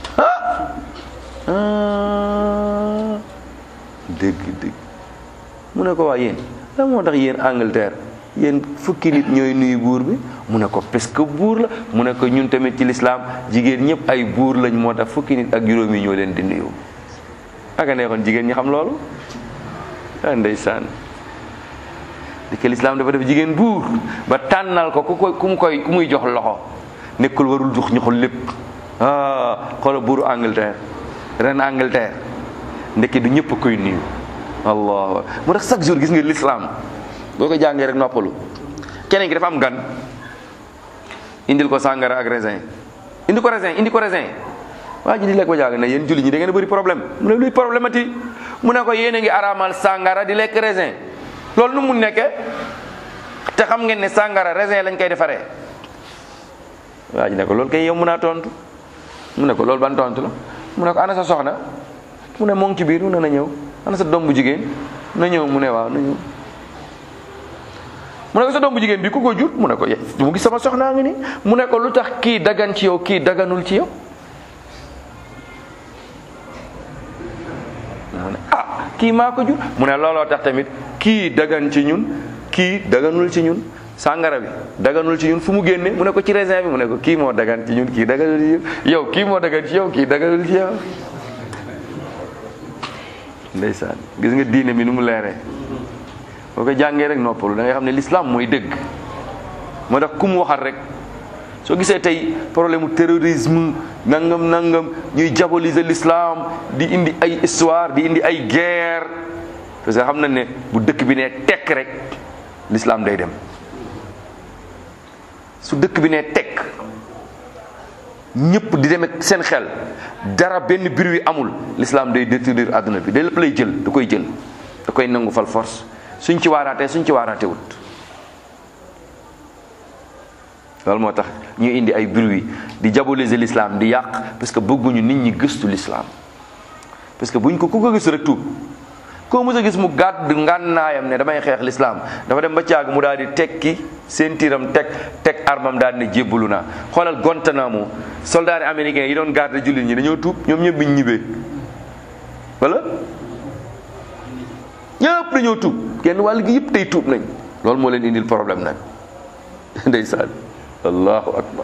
ah dëgg dëgg mu ne ko waa yéen la moo tax yéen Angleterre yéen fukki nit ñooy nuyu buur bi mu ne ko parce que buur la mu ne ko ñun tamit ci l'islam jigéen ñëpp ay buur lañ moo tax fukki nit ak juróom yi ñoo leen di nuyu. aka neexoon jigéen ñi xam loolu ah ndeysaan di que l'islam dafa def jigéen buur ba tànnal ko ku koy ku mu koy ku muy jox loxo nekkul warul jox ñu xol lépp. ah xoolal buuru Angleterre ren Angleterre ndekki du ñëpp koy nuyu. allah moo tax chaque jour gis nga l'islam boo ko jàngee rek noppalu. keneen ki dafa am gan indil ko sàngara ak raisin indi ko raisin indi ko raisin waa ji di lekk ba jàng ne yéen julli ñi da ngeen a bëri problème mu ne luy problématique mu ne ko yéen a ngi araamal sàngara di lekk raisin loolu nu mu nekkee te xam ngeen ne sàngara raisin lañ koy defaree. waa ji ne ko loolu kay yow mën naa tontu mu ne ko loolu ban tontu la mu ne ko ana sa soxna mu ne moo ngi ci biir mu ne na ñëw ana sa doom bu jigéen na ñëw mu ne waaw na ñëw mu ne ko sa doom bu jigéen bi ku ko jur mu ne ko mu gis sama soxnaa ngi nii mu ne ko lu tax kii dagan ci yow kii daganul ci yow mu ne ah kii maa ko jur mu ne looloo tax tamit kii dagan ci ñun kii daganul ci ñun sàngara bi daganul ci ñun fu mu génne mu ne ko ci raisin bi mu ne ko kii moo dagan ci ñun kii daganul ci yow kii moo dagan ci yow kii daganul ci yow ndeysaan gis nga diine mi nu mu leeree boo ko jàngee rek noppalu da ngay xam ne l'islam mooy dëgg. moo tax ku mu waxal rek soo gisee tey problème mu terrorisme nangam nangam ñuy diaboliser l'islam di indi ay histoire di indi ay guerre parce que xam na ne bu dëkk bi ne tekk rek l'islam day dem. su dëkk bi ne tekk ñëpp di dem ak seen xel dara benn bruit amul l'islam day détruire àdduna bi day lépp lay jël da koy jël da koy nangu fal force suñ ci waaraatee suñ ci waaraatee wut. loolu moo tax ñu indi ay bruit di diaboliser l'islam di yàq parce que bëgguñu nit ñi gëstu l'islam parce que buñ ko ku ko gëstu rek tuub koo mës a gis mu gàdd ngànnaayam ne damay xeex l'islam dafa dem ba caag mu daal di tekki seen tiiram teg teg armam daal di ne jébbalu naa. xoolal Guantanamo soldats américains yi doon garder jullit ñi dañoo tuub ñoom ñëpp biñ ñibbee wala ñëpp dañoo tuub kenn wàll gi yëpp tey tuub nañ loolu moo leen indil problème nag ndeysaan allahu akbar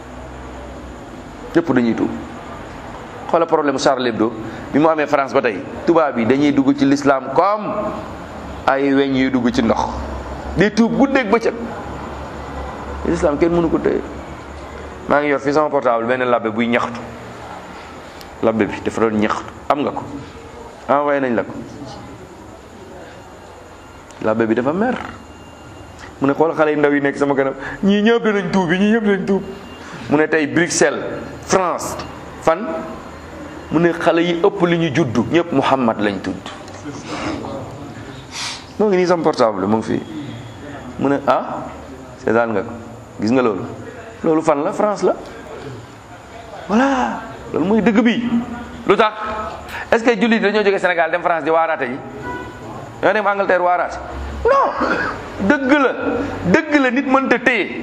ñëpp dañuy tuub. xoolal problème Charlie Hebdo bi mu amee France ba tey tubaab yi dañuy dugg ci l'islam comme ay weñ yuy dugg ci ndox di tuub guddeeg bëccëg l'islam kenn mënu ko téye. maa ngi yor fi sama portable benn labbe buy ñaxtu labbe bi dafa doon ñaxtu am nga ko envoyé nañ la ko labbe bi dafa mer mu ne xool xale yu ndaw yi nekk sama kanam ñii ñëpp danañ tuub bi ñii ñëpp danañ tuub mu ne tey Bruxelles France fan mu ne xale yi ëpp li ñu juddu ñëpp Muhammad lañ tudd. moo ngi nii sama portable mu ngi fii mu ne ah seetaan nga ko gis nga loolu loolu fan la France la voilà loolu mooy dëgg bi. lu tax est-ce que jullit dañoo jógee Sénégal dem France di waaraate ji ñoo dem Angleterre waaraate non dëgg la dëgg la nit mënta téye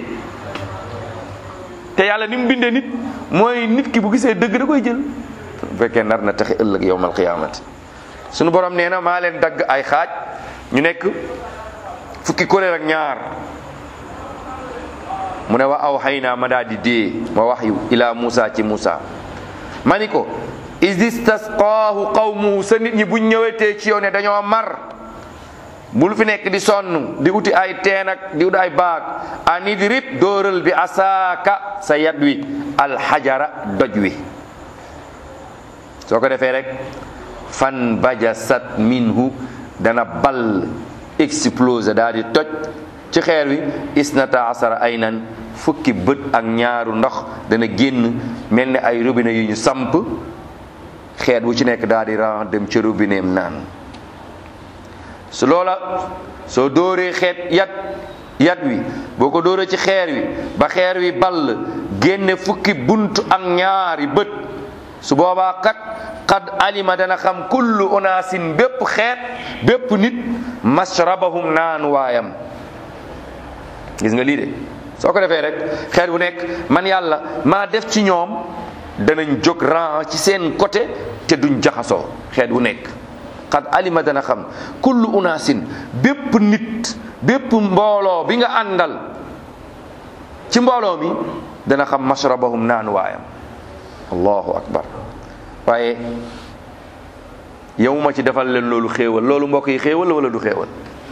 te yàlla ni mu bindee nit mooy nit ki bu gisee dëgg da koy jël bu fekkee nar na taxi ëllëg yawmal qiyaamati. sunu borom nee na maa leen dagg ay xaaj ñu nekk fukki kuréel ak ñaar mu ne wa aw xëy naa ma daal di dee ma wax yu ila Musa ci Musa ma ni ko is istasqaahu qawmuhu sa nit ñi buñ ñëwetee ci yow ne dañoo mar bul fi nekk di sonn di uti ay teen ak di uti ay baag anidrib dóoral bi asaaka sa yat wi alxajara doj wi soo ko defee rek fan bajasat minhu dana ball explose daal di toj ci xeer wi isnata asara aynan fukki bët ak ñaaru ndox dana génn mel ni ay robinet yu ñu samp xeet bu ci nekk daal di ran dem ci robineem naan su loola soo dóoree xeet yat yat wi boo ko dóoree ci xeer wi ba xeer wi ball génne fukki bunt ak ñaari bët su boobaa kat qad alima dana xam kullu unaasin bépp xeet bépp nit mashrabahum naan waayam gis nga lii de soo ko defee rek xeet bu nekk man yàlla maa def ci ñoom danañ jóg ran ci seen côté te duñ jaxasoo xeet bu nekk qad alima dana xam kullu unaasin bépp nit bépp mbooloo bi nga àndal ci mbooloo mi dana xam mashrabahum naan waayam allahu akbar waaye yow ma ci defal leen loolu xéewal loolu mbokk yi xéewal la wala du xéewal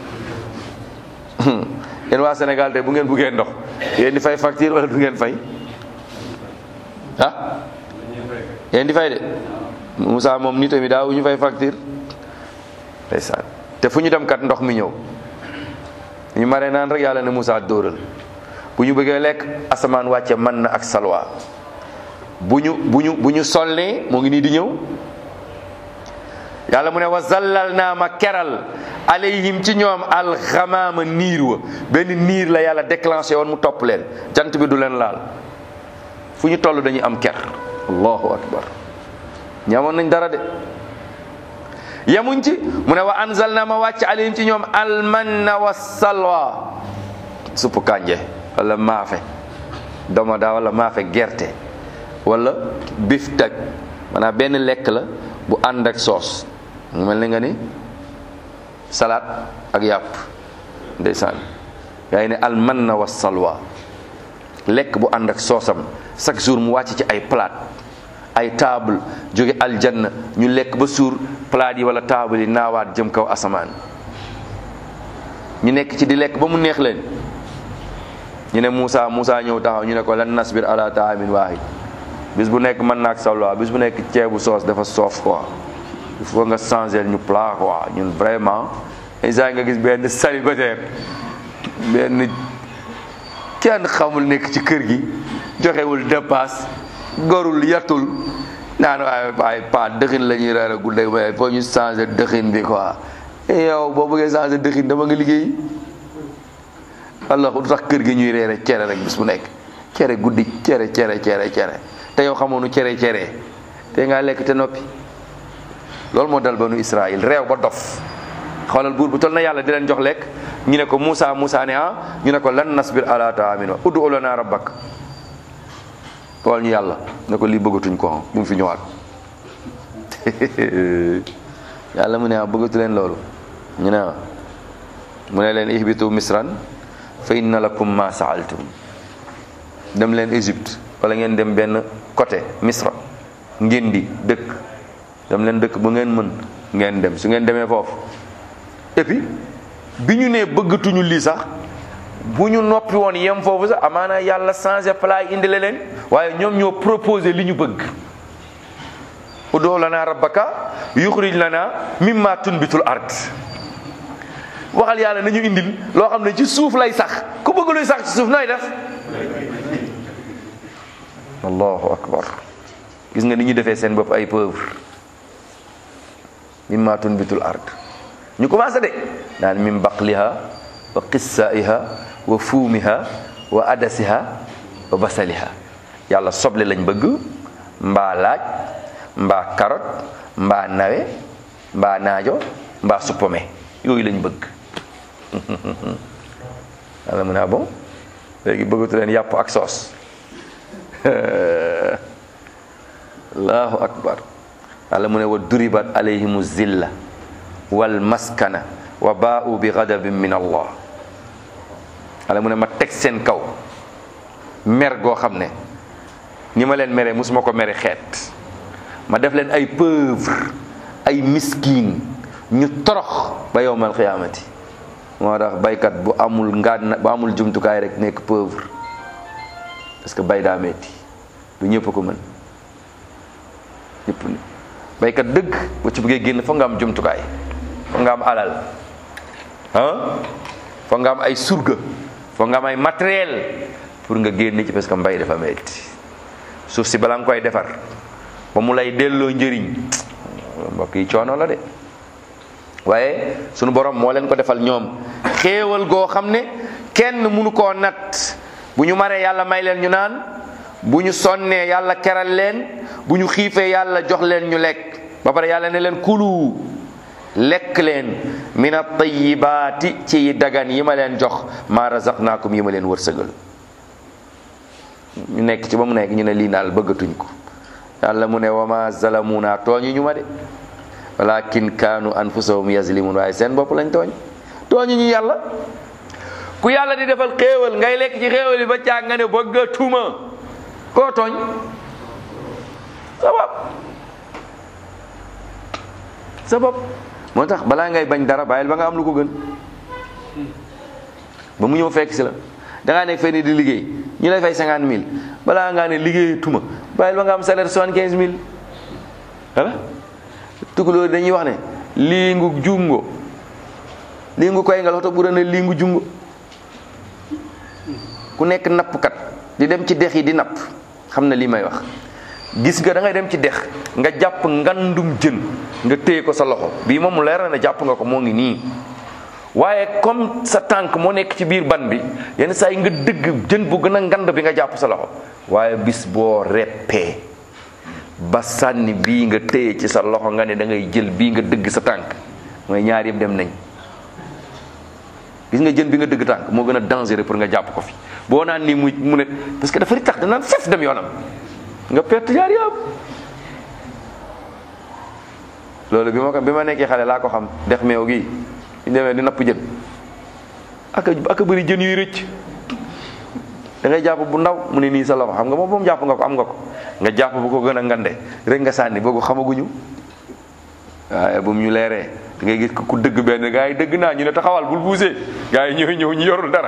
yéen waa Sénégal te bu ngeen buggee ndox yéen di fay facture wala du ngeen fay ah yéen di fay de Moussa moom ni tamit daaw ñu fay facture ndeysaan te fu ñu dem kat ndox mi ñëw ñu mare naan rek yàlla ne Moussa dóoral bu ñu bëggee lekk asamaan wàcce man na ak salwa bu ñu bu ñu bu ñu sollee moo ngi nii di ñëw yàlla mu ne wa zallal naa ma keral alayhim ci ñoom alxamaama niir wa benn niir la yàlla déclenché woon mu topp leen jant bi du leen laal fu ñu toll dañuy am ker allahu akbar ñamoon nañ dara de yemuñ ci mu ne wa anzal naa ma wàcc alayhim ci ñoom almanna wa salwa suppu kànje wala maafe domada wala maafe gerte wala biftek maanaam benn lekk la bu ànd ak soos mu mel ni nga ni salade ak yàpp ndeysaan yaa ngi ne almanna wa salwa lekk bu ànd ak soosam chaque jour mu wàcc ci ay plate ay table jóge aljanna ñu lekk ba suur palaat yi wala table yi naawaat jëm kaw asamaan ñu nekk ci di lekk ba mu neex leen ñu ne Moussa Moussa ñëw taxaw ñu ne ko lan nasbir ala taamin waahid bis bu nekk mën naak sawla bis bu nekk ceebu soos dafa soof quoi il faut nga changer ñu plat quoi ñun vraiment isa nga gis benn célibataire benn kenn xamul nekk ci kër gi joxewul dépasse gorul yatul naan waaye waaye pa dëxin la ñuy reere gudde may foo ñu changer dëxin bi quoi yow boo bëggee changer dëxin dama nga liggéey allah du tax kër gi ñuy reere cere rek bis bu nekk cere guddi cere cere cere cere te yow xamoonu cere cere te nga lekk te noppi loolu moo dal banu Israël réew ba dof xoolal buur bu tol na yàlla di leen jox lekk ñu ne ko Moussa Moussa ne ah ñu ne ko lan nasbir ala taamin wa ud'u lana rabbak xool ñu yàlla ne ko lii bëggatuñ ko bu mu fi ñëwaat yàlla mu ne ah bëggatu leen loolu ñu ne ah mu ne leen ihbitu misran fa inna lakum ma saaltum dem leen Égypte wala ngeen dem benn côté Misra ngeen di dëkk dem leen dëkk bu ngeen mën ngeen dem su ngeen demee foofu et puis bi ñu nee bëggatuñu lii sax bu ñu noppi woon yem foofu sax amaana yàlla changé plat indi leen waaye ñoom ñoo proposé li ñu bëgg ud'u lana rabbaka yukhrij lana mimma tunbitul ard waxal yàlla nañu indil loo xam ne ci suuf lay sax ku bëgg luy sax ci suuf nooy def allahu akbar gis nga ni ñu defee seen bopp ay pauvre mimma tunbitul ard ñu commencé de naan min baqliha wa qissaiha wa fuumiha wa adasiha wa basaliha yàlla soble lañ bëgg mbaa laaj mbaa carotte mbaa nawe mbaa naajo mbaa suppome yooyu lañ bëgg yàlla mu ne bon léegi bëggatu leen yàpp ak soos allahu akbar yàlla mu ne wa duribat alayhimu zilla wal maskana wa baa'u bi ghadabin min allah yàlla mu ne ma teg seen kaw mer goo xam ne ni ma leen mere musuma ko mere xeet ma def leen ay pauvre ay miskin ñu torox ba yawmal qiyaamati moo tax baykat bu amul ngaan bu amul jumtukaay rek nekk pauvre parce que bay daa metti du ñëpp ko mën ñëpp baykat dëgg boo ci bëggee génn foog nga am jumtukaay foog nga am alal ah foog nga am ay surga foog nga am ay matériel pour nga génn ci parce que mbay dafa metti suuf si balaa nga koy defar ba mu lay delloo njëriñ mbokk yi coono la de waaye sunu borom moo leen ko defal ñoom xéewal goo xam ne kenn mënu koo natt bu ñu maree yàlla may leen ñu naan bu ñu sonnee yàlla keral leen bu ñu xiifee yàlla jox leen ñu lekk ba pare yàlla ne leen kulu lekk leen min at-tayyibaati ci dagan yi ma leen jox ma razaqnaakum yi ma leen wërsëgal ñu nekk ci ba mu nekk ñu ne lii naal bëggatuñ ko yàlla mu ne wa ma zalamuna tooñu ñu ma de walakin kaanu anfusahum yazlimun waaye seen bopp lañ tooñ tooñu ñu yàlla ku yàlla di defal xéewal ngay lekk ci xéewal yi ba caag nga ne bëggatuma koo tooñ sabab sabab moo tax balaa ngay bañ dara bàyyil ba nga am lu ko gën ba mu ñëw fekk si la dangaa nekk fenn di liggéey ñu lay fay cinquante mille balaa ngaa ne liggéey tuma bàyyil ba nga am salaire soixante quinze mille voilà tukulóor dañuy wax ne lii ngu jungo lii ngu koy ngal xoto bu ne lii ngu jungo ku nekk nappkat di dem ci dex yi di napp xam na lii may wax gis nga da ngay dem ci dex nga jàpp ngandum jën nga téye ko sa loxo bii moom mu leer na ne jàpp nga ko moo ngi nii waaye comme sa tànk moo nekk ci biir ban bi yenn saa yi nga dëgg jën bu gën a ngand bi nga jàpp sa loxo waaye bis boo reppee ba sànni bii nga téye ci sa loxo nga ne da ngay jël bii nga dëgg sa tànk mooy ñaar yëpp dem nañ gis nga jën bi nga dëgg tànk moo gën a dangereux pour nga jàpp ko fi boo naan nii mu mu ne parce que dafa di tax danaan fef dem yoonam nga perte ñaar yëpp loolu bi ma ko bi ma nekkee xale laa ko xam dex meew gi ñu demee di napp jën ak ak a bëri jën yuy rëcc da ngay jàpp bu ndaw mu ne nii sa loxo xam nga moom moom jàpp nga ko am nga ko nga jàpp bu ko gën a ngande rek nga sànni boobu xamaguñu waaye bu mu ñu leeree da ngay gis ko ku dëgg benn gaa yi dëgg naa ñu ne taxawal bul buusee gaa yi ñëw ñëw ñu yorul dara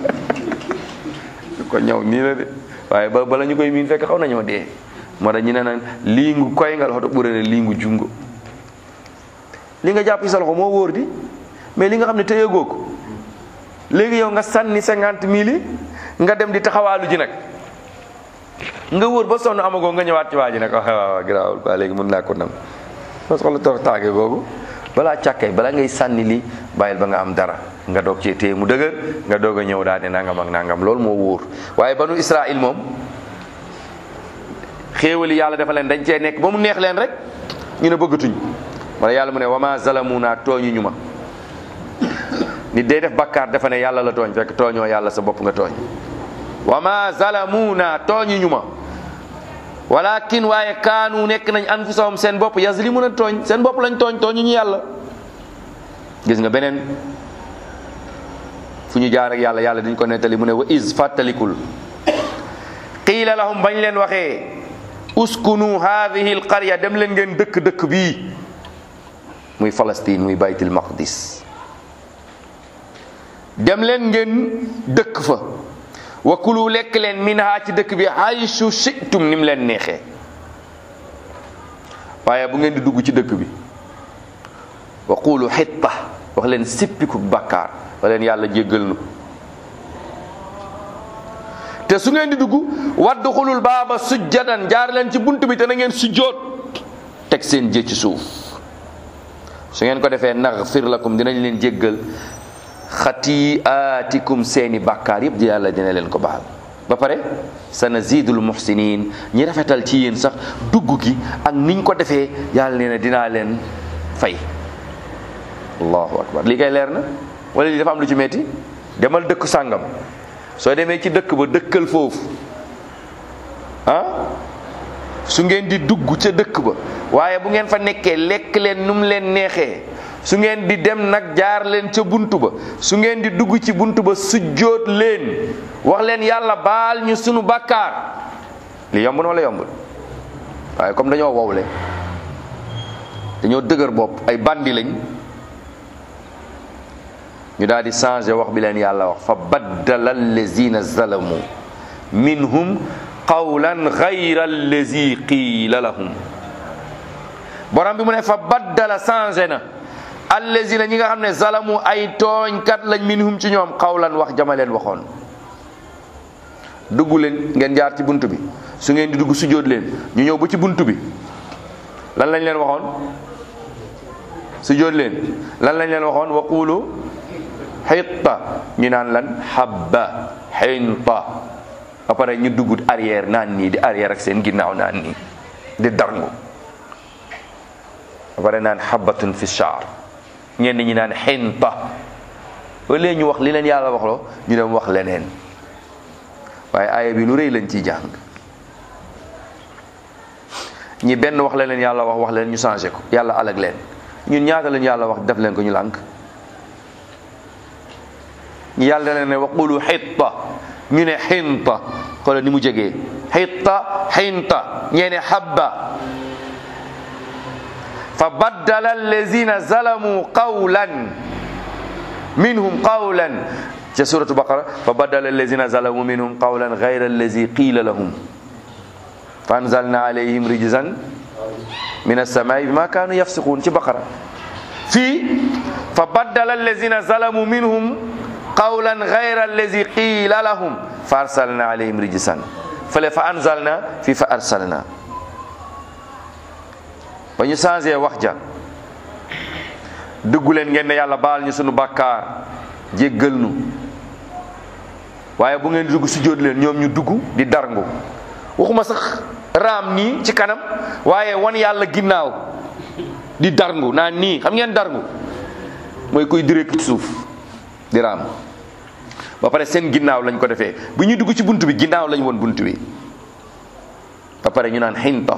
ko ñëw nii la de waaye ba bala ñu koy miin fekk xaw nañoo dee moo tax ñu ne naan lii ngu koy ngal xoto ɓurene lii ngu jungo li nga jàpp sa loxo moo wóor di mais li nga xam ne téyegoo ko léegi yow nga sànni cinquante mille nga dem di taxawaalu ji nag nga wóor ba sonn amagoo nga ñëwaat ci waa ji nag waaw waaw garaawul quoi léegi mën naa ko nam ma soxla toog taage googu balaa càkkay balaa ngay sànni li bàyyil ba nga am dara nga doog cee téye mu dëgër nga doog a ñëw daal ne nangam ak nangam loolu moo wóor waaye banu Israël moom xéewali yàlla dafa leen dañ cee nekk ba mu neex leen rek ñu ne bëggatuñ wala yàlla mu ne wama zalamuna tooñu ñu ma nit day def bakkaar dafa ne yàlla la tooñ fekk tooñoo yàlla sa bopp nga tooñ wama zalamuna tooñu ñu ma walakin waaye kaanu nekk nañ anfusahum seen bopp yazlimuna tooñ seen bopp lañ tooñ tooñu ñu yàlla gis nga beneen fu ñu jaar ak yàlla yàlla dañ ko nettali mu ne wa iz fàttalikul qiila lahum bañ leen waxee uskunu hadhihi alqarya dem leen ngeen dëkk dëkk bii muy Palestine muy baytul maqdis dem leen ngeen dëkk fa wa kulu lekk leen minha ci dëkk bi haysu shi'tum nim leen neexee waaye bu ngeen di dugg ci dëkk bi wa qulu hitta wax leen sippiku bàkkaar wax leen yàlla jéggal nu te su ngeen di dugg wadduxulul baaba sujjadan jaar leen ci bunt bi te na ngeen sujjoot teg seen jë ci suuf su ngeen ko defee naghfir lakum dinañ leen jéggal xatiaatikum seeni bàkkaar yëpp di yàlla dina leen ko baal ba pare sanazidul muhsinin ñi rafetal ci yéen sax dugg gi ak niñ ko defee yàlla nee na dinaa leen fay allahu akbar lii kay leer na wala lii dafa am lu ci metti demal dëkk sàngam soo demee ci dëkk ba dëkkal foofu ah su ngeen di dugg ca dëkk ba waaye bu ngeen fa nekkee lekk leen nu mu leen neexee su ngeen di dem nag jaar leen ca buntu ba su ngeen di dugg ci buntu ba sujjóot leen wax leen yàlla baal ñu sunu bàkkaar li yomb na wala yombul waaye comme dañoo wowle dañoo dëgër bopp ay bandi lañ ñu daal di changé wax bi leen yàlla wax fa baddala allazina zalamu minhum qawlan ghayra allazi qiila lahum borom bi mu ne fa baddala changé na allazina ñi nga xam ne zalamu ay tooñkat lañ minhum ci ñoom qawlan wax jama leen waxoon dugg leen ngeen jaar ci bunt bi su ngeen di dugg sujjóot leen ñu ñëw ba ci bunt bi lan lañ leen waxoon sujjóot leen lan lañ leen waxoon wa qulu hitta ñu naan lan habba hinta ba pare ñu dugg arrière naan nii di arrière ak seen ginnaaw naan nii di darngu ba pare naan habbatun fi sha'r ñenn ñi naan hinta ba léegi ñu wax li leen yàlla waxloo ñu dem wax leneen waaye aaya bi lu rëy lañ ciy jàng ñi benn wax la leen yàlla wax wax leen ñu changé ko yàlla alag leen ñun ñaata lañ yàlla wax def leen ko ñu lànk ñu yàlla leen ne waqulu hitta ñu ne hinta xoolal ni mu jegee hitta hinta ñeene habba fa baddala allazina zalamu qawlan minhum qawlan ca suratu baqara fa baddala allazina zalamu minhum qawlan ghayra allazi qila lahum fa anzalna alayhim rijzan min as-samai bima kanu yafsiqun ci baqara fii fa baddala allazina zalamu minhum qawlan ghayra allazi qila lahum fa arsalna alayhim rijzan fale fa anzalna fi fa arsalna ba ñu changé wax ja dugg leen ngeen ne yàlla baal ñu sunu bàkkaar jéggal nu waaye bu ngeen di dugg sujjóot leen ñoom ñu dugg di darngu waxuma sax raam nii ci kanam waaye wan yàlla ginnaaw di darngu naan nii xam ngeen darngu mooy koy direct ci suuf di raam ba pare seen ginnaaw lañ ko defee bu ñuy dugg ci bunt bi ginnaaw lañ woon bunt bi ba pare ñu naan hinta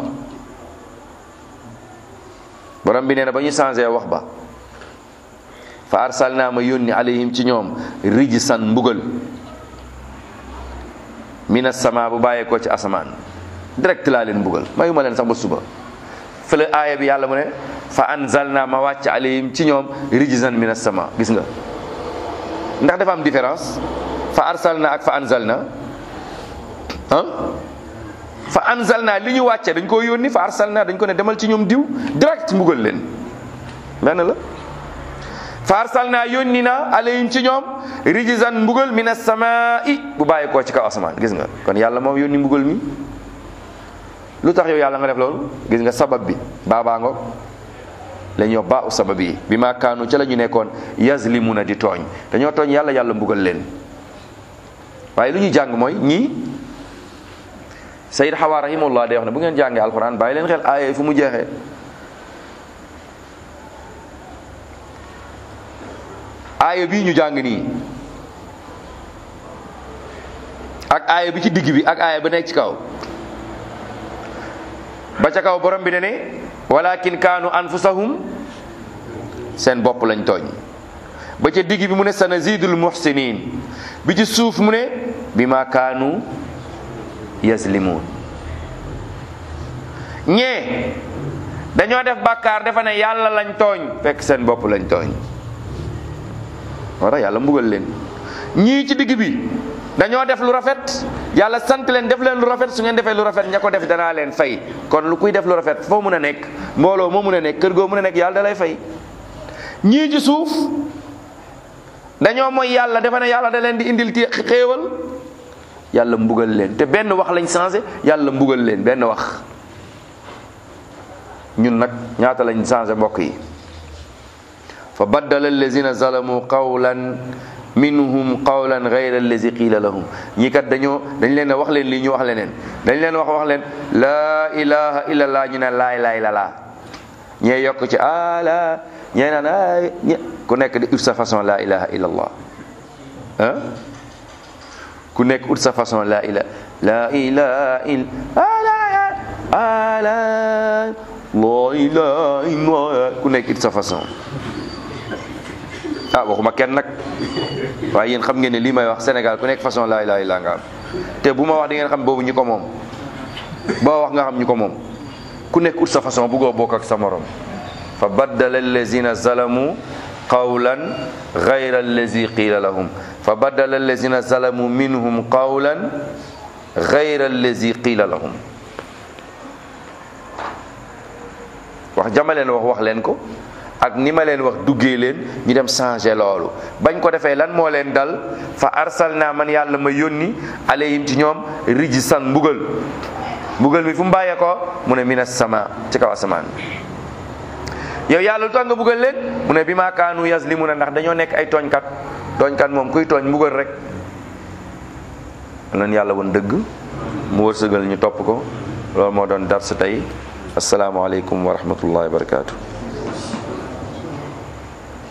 borom bi nee na ba ñu changé wax ba fa arsalna ma yónni alayhim ci ñoom rijsan mbugal mina sama bu bàyyee ko ci asamaan direct laa leen mbugal mayuma leen sax ba suba. fële aaya bi yàlla mu ne fa anzalna ma wàcc alayhim ci ñoom rijzan minas sama. gis nga ndax dafa am différence fa arsalna ak fa anzalna ah fa anzalna li ñu wàcce dañ ko yónni fa arsalna dañ ko ne demal ci ñoom diw direct mbugal leen benn la. fa arsalna yónni na alayhim ci ñoom rijzan mbugal minas samaa'i bu bàyyi koo ci kaw asamaan. gis nga kon yàlla moom yónni mbugal mi. lu tax yow yàlla nga def loolu gis nga sabab bi baabaa ngoog la ñuy wax baa u sabab yi bi ma kaanu ca la ñu nekkoon yazlimuna di tooñ dañoo tooñ yàlla yàlla mbugal leen. waaye lu ñu jàng mooy ñii Sayyid Hawa rahimahullah day wax ne bu ngeen jàngee alxuraan bàyyi leen xel aaya fu mu jeexee. aaya bii ñu jàng nii ak aaya bi ci digg bi ak aaya ba nekk ci kaw ba ca kaw borom bi ne ne walakin kaanu anfusahum seen bopp lañ tooñ. ba ca digg bi mu ne sanazidul muhsinin bi ci suuf mu ne bima kaanu yazlimun. ñee dañoo def bàkkaar defa ne yàlla lañ tooñ fekk seen bopp lañ tooñ moo tax yàlla mbugal leen. ñii ci digg bi dañoo def lu rafet yàlla sant leen def leen lu rafet su ngeen defee lu rafet ña ko def danaa leen fay. kon lu kuy def lu rafet foo mun a nekk mbooloo moo mun a nekk kër goo mun a nekk yàlla da lay fay. ñii ci suuf dañoo mooy yàlla defe ne yàlla da leen di indil ti xéewal yàlla mbugal leen te benn wax lañ changé yàlla mbugal leen benn wax. ñun nag ñaata lañ changé mbokk yi. fa baddala allazina zalamu qawlan minhum qawlan ghayra allazi qiila lahum. ñii kat dañoo dañ leen a wax leen lii ñu wax leneen dañ leen wax wax leen laa ilaha illallah ñu ne laay laay la laa ñee yokk ci ala ñee naan ay ku nekk di ut sa façon laa ilaha illallah ah ku nekk ut sa façon laa ilaha laa ilaha il ala ala la ilaha illallah ku nekk ut sa façon. ah waxuma kenn nag waaye yéen xam ngeen ne lii may wax Sénégal ku nekk façon laa ilaaha illa nga am te bu ma wax di ngeen xam boobu ñu ko moom boo wax nga xam ñu ko moom ku nekk ut sa façon buggoo bokk ak sa morom. fa baddala allazina zalamu qawlan ghayra allazi qiila lahum fa baddala allazina zalamu minhum qawlan ghayra allazi qiila lahum. wax jamaleen wax wax leen ko ak ni ma leen wax duggee leen ñu dem changer loolu bañ ko defee lan moo leen dal fa arsalna man yàlla ma yónni alayhim ci ñoom rijsan mbugal mbugal mi fu mu bàyyee ko mu ne minas sama ci kaw asamaan. yow yàlla lu tax nga mbugal leen mu ne bi ma kaanu yazlimuna ndax dañoo nekk ay tooñkat tooñkat moom kuy tooñ mbugal rek. lan yàlla woon dëgg mu wërsëgal ñu topp ko loolu moo doon dars tey asalaamaaleykum wa rahmatullahi wa barakaatu.